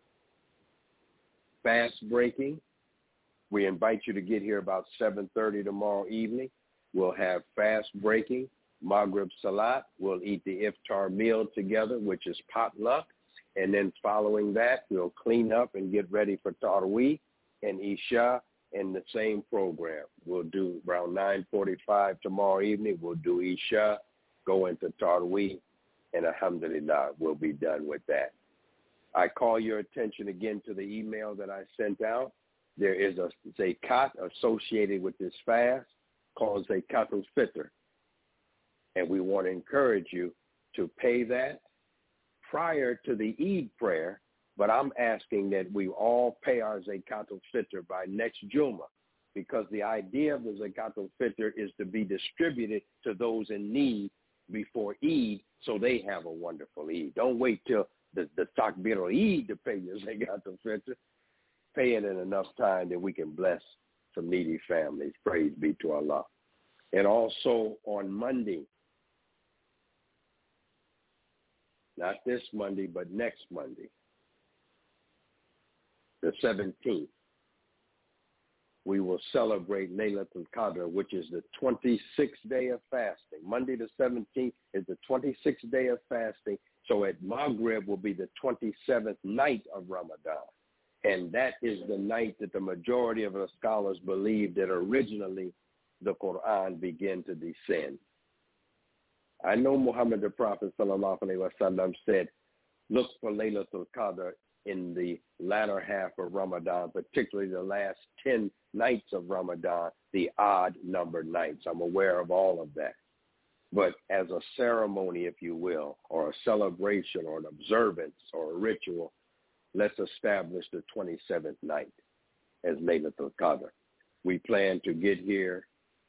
fast breaking. We invite you to get here about 7:30 tomorrow evening. We'll have fast breaking, Maghrib Salat. We'll eat the iftar meal together, which is potluck. And then following that, we'll clean up and get ready for Tarawih and Isha in the same program. We'll do around 9:45 tomorrow evening. We'll do Isha, go into Tarawih, and alhamdulillah, we'll be done with that. I call your attention again to the email that I sent out. There is a zakat associated with this fast called Zakatul Fitr. And we want to encourage you to pay that prior to the Eid prayer, but I'm asking that we all pay our Zakatul Fitr by next Jummah, because the idea of the Zakatul Fitr is to be distributed to those in need before Eid so they have a wonderful Eid. Don't wait till the Takbir al-Eid to pay your Zakatul Fitr. Pay it in enough time that we can bless some needy families. Praise be to Allah. And also on Monday, not this Monday, but next Monday, the 17th, we will celebrate Laylatul Qadr, which is the 26th day of fasting. Monday the 17th is the 26th day of fasting. So at Maghrib will be the 27th night of Ramadan. And that is the night that the majority of the scholars believe that originally the Quran began to descend. I know Muhammad the Prophet sallallahu alaihi wasallam said, look for Laylatul Qadr in the latter half of Ramadan, particularly the last 10 nights of Ramadan, the odd numbered nights. I'm aware of all of that. But as a ceremony, if you will, or a celebration or an observance or a ritual, let's establish the 27th night as Laylatul Qadr. We plan to get here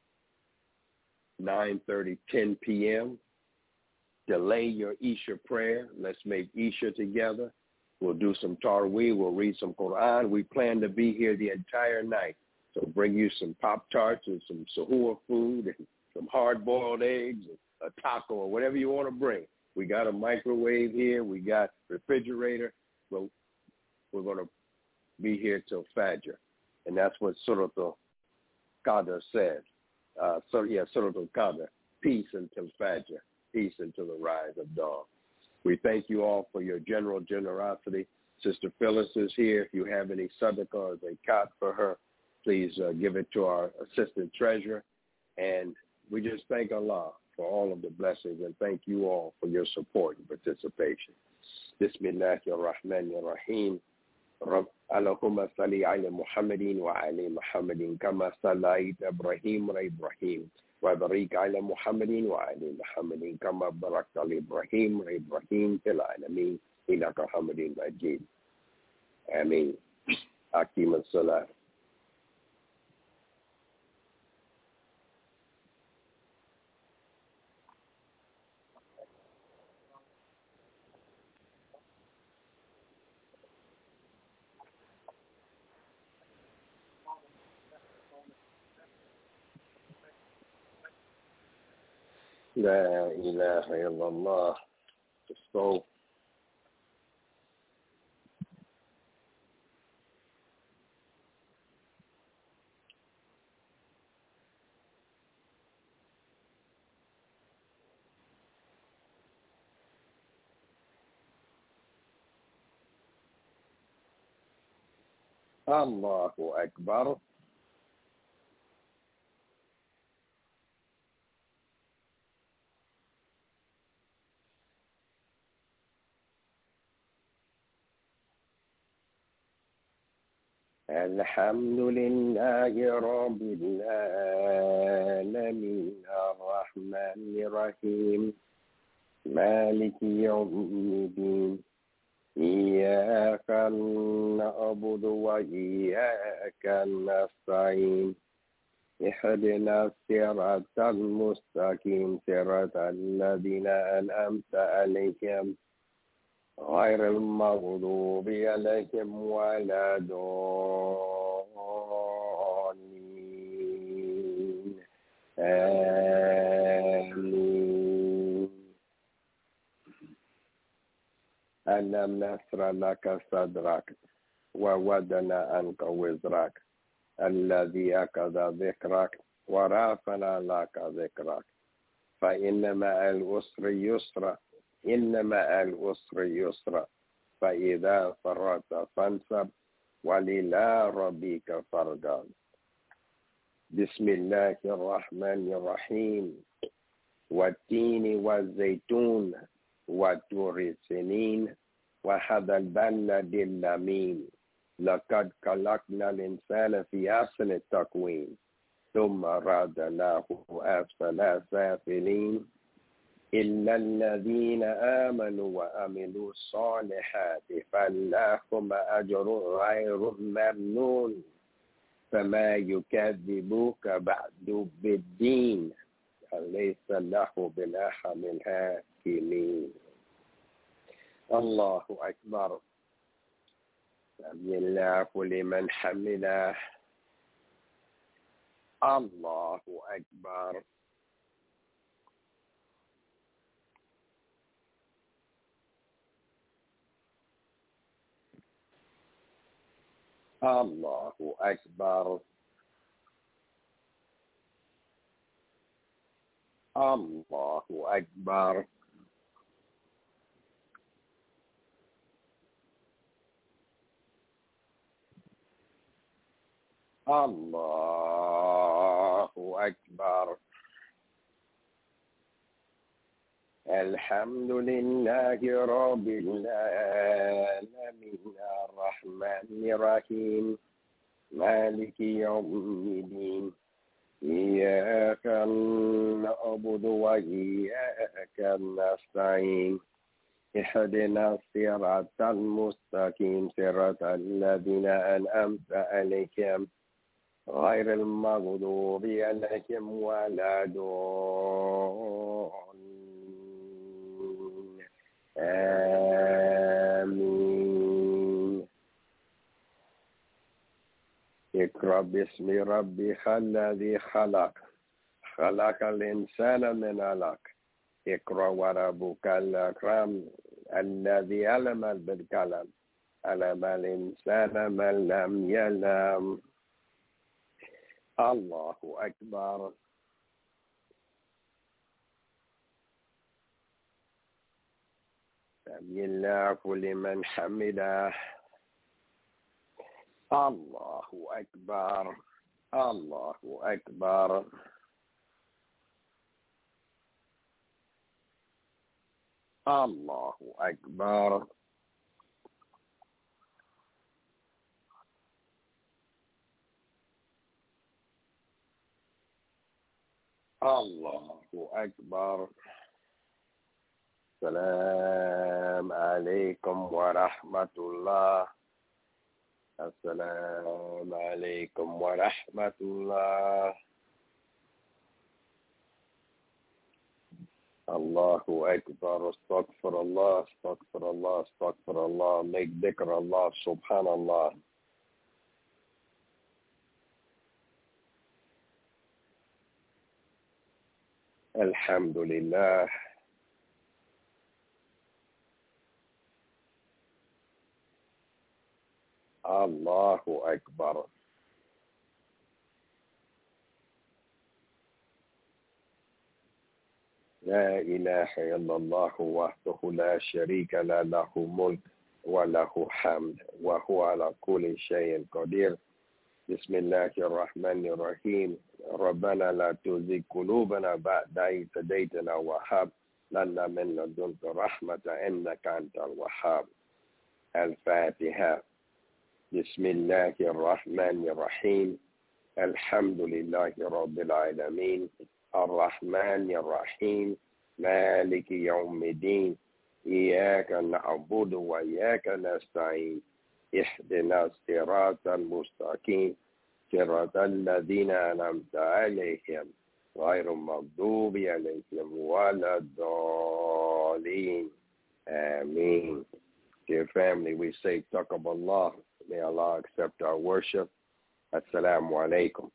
9:30, 10 p.m. Delay your Isha prayer. Let's make Isha together. We'll do some Tarawih. We'll read some Quran. We plan to be here the entire night. So bring you some Pop-Tarts and some sahur food and some hard-boiled eggs, and a taco, or whatever you want to bring. We got a microwave here. We got refrigerator. Well, we're going to be here till Fajr. And that's what Surah Al-Qadr says. Surah Al-Qadr, peace until Fajr, peace until the rise of dawn. We thank you all for your general generosity. Sister Phyllis is here. If you have any sadaqah or zakat for her, please give it to our assistant treasurer. And we just thank Allah for all of the blessings, and thank you all for your support and participation. Bismillahirrahmanirrahim. Allahumma salli ala Muhammadin wa ala Muhammadin kama sallaita Ibrahim wa Ibrahim wa barik ala Muhammadin wa ala Muhammadin kama barakta ala Ibrahim wa Ibrahim fil alamin innaka Hamidun Majid. Ameen. Aqim as-salat. لا إله إلا الله. So Allahu Akbar. الحمد لله رب العالمين الرحمن الرحيم مالك يوم الدين إياك نعبد وإياك نستعين اهدنا الصراط المستقيم صراط الذين أنعمت عليهم غير المغضوب عليهم ولا الضالين آمين. ألم نشرح لك صدرك ووضعنا عنك وزرك الذي أخذ ذكرك ورفعنا لك ذكرك فإن مع العسر يسرا إن مع العسر يسرا فإذا فرغت فانصب وإلى ربك فارغب. بسم الله الرحمن الرحيم. والتين والزيتون وطور سنين وهذا البلد الأمين لقد خلقنا الإنسان في أحسن التقويم ثم رددناه أسفل سافلين إلا الذين آمنوا وعملوا الصالحات فلهم أجر غير ممنون فما يكذبوك بعد بالدين أليس له بأرحم الحاكمين. الله أكبر. سمع الله لمن حمده. الله أكبر. الله أكبر. الله أكبر. الله أكبر. الحمد لله رب العالمين الرحمن الرحيم مالك يوم الدين إياك نعبد وإياك نستعين اهدنا الصراط المستقيم صراط الذين أنعمت عليهم غير المغضوب عليهم ولا الضالين آمين. اقرأ باسم ربك الذي خلق خلق الإنسان من علق اقرأ وربك الأكرم الذي علم بالقلم علم الإنسان ما لم يعلم. الله أكبر. سمع الله لمن حمده. الله أكبر. الله أكبر. الله أكبر. الله أكبر. السلام عليكم ورحمة الله. السلام عليكم ورحمة الله. الله أكبر. استغفر الله استغفر الله استغفر الله. Make dhikr Allah. Subhanallah. Alhamdulillah. Allahu Akbar. لا إله إلا الله وحده لا شريك له ملك وله حمد وهو على كل شيء قدير. بسم الله الرحمن الرحيم. ربنا لا تزغ قلوبنا بعد إذ هديتنا وهب لنا من لدنك رحمة إنك أنت الوهاب. الفاتحة. بسم الله الرحمن الرحيم. الحمد لله رب العالمين الرحمن الرحيم مالك يوم الدين إياك نعبد وإياك نستعين اهدنا الصراط المستقيم صراط الذين أنعمت عليهم غير المغضوب عليهم ولا الضالين. Ameen. Dear family, we say Taqabballah. May Allah accept our worship. Assalamu alaikum.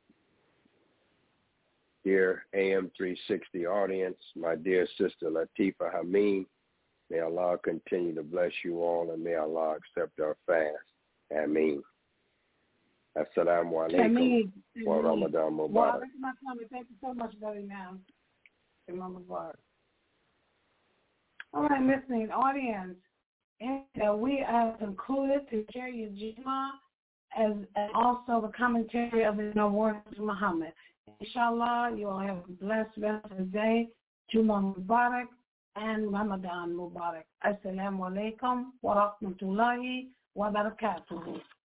Dear AM 360 audience, my dear sister Latifa Hameen, may Allah continue to bless you all and may Allah accept our fast. Ameen. Assalamu alaikum wa Ramadan Mubarak. Thank you so much, Brother Imam. Imam Mubarak. All right, listening audience, and we have concluded to share your Juma and also the commentary of the Nawar Muhammad. Inshallah, you all have a blessed rest of the day. Juma Mubarak and Ramadan Mubarak. Assalamu alaikum wa rahmatullahi wa barakatuh.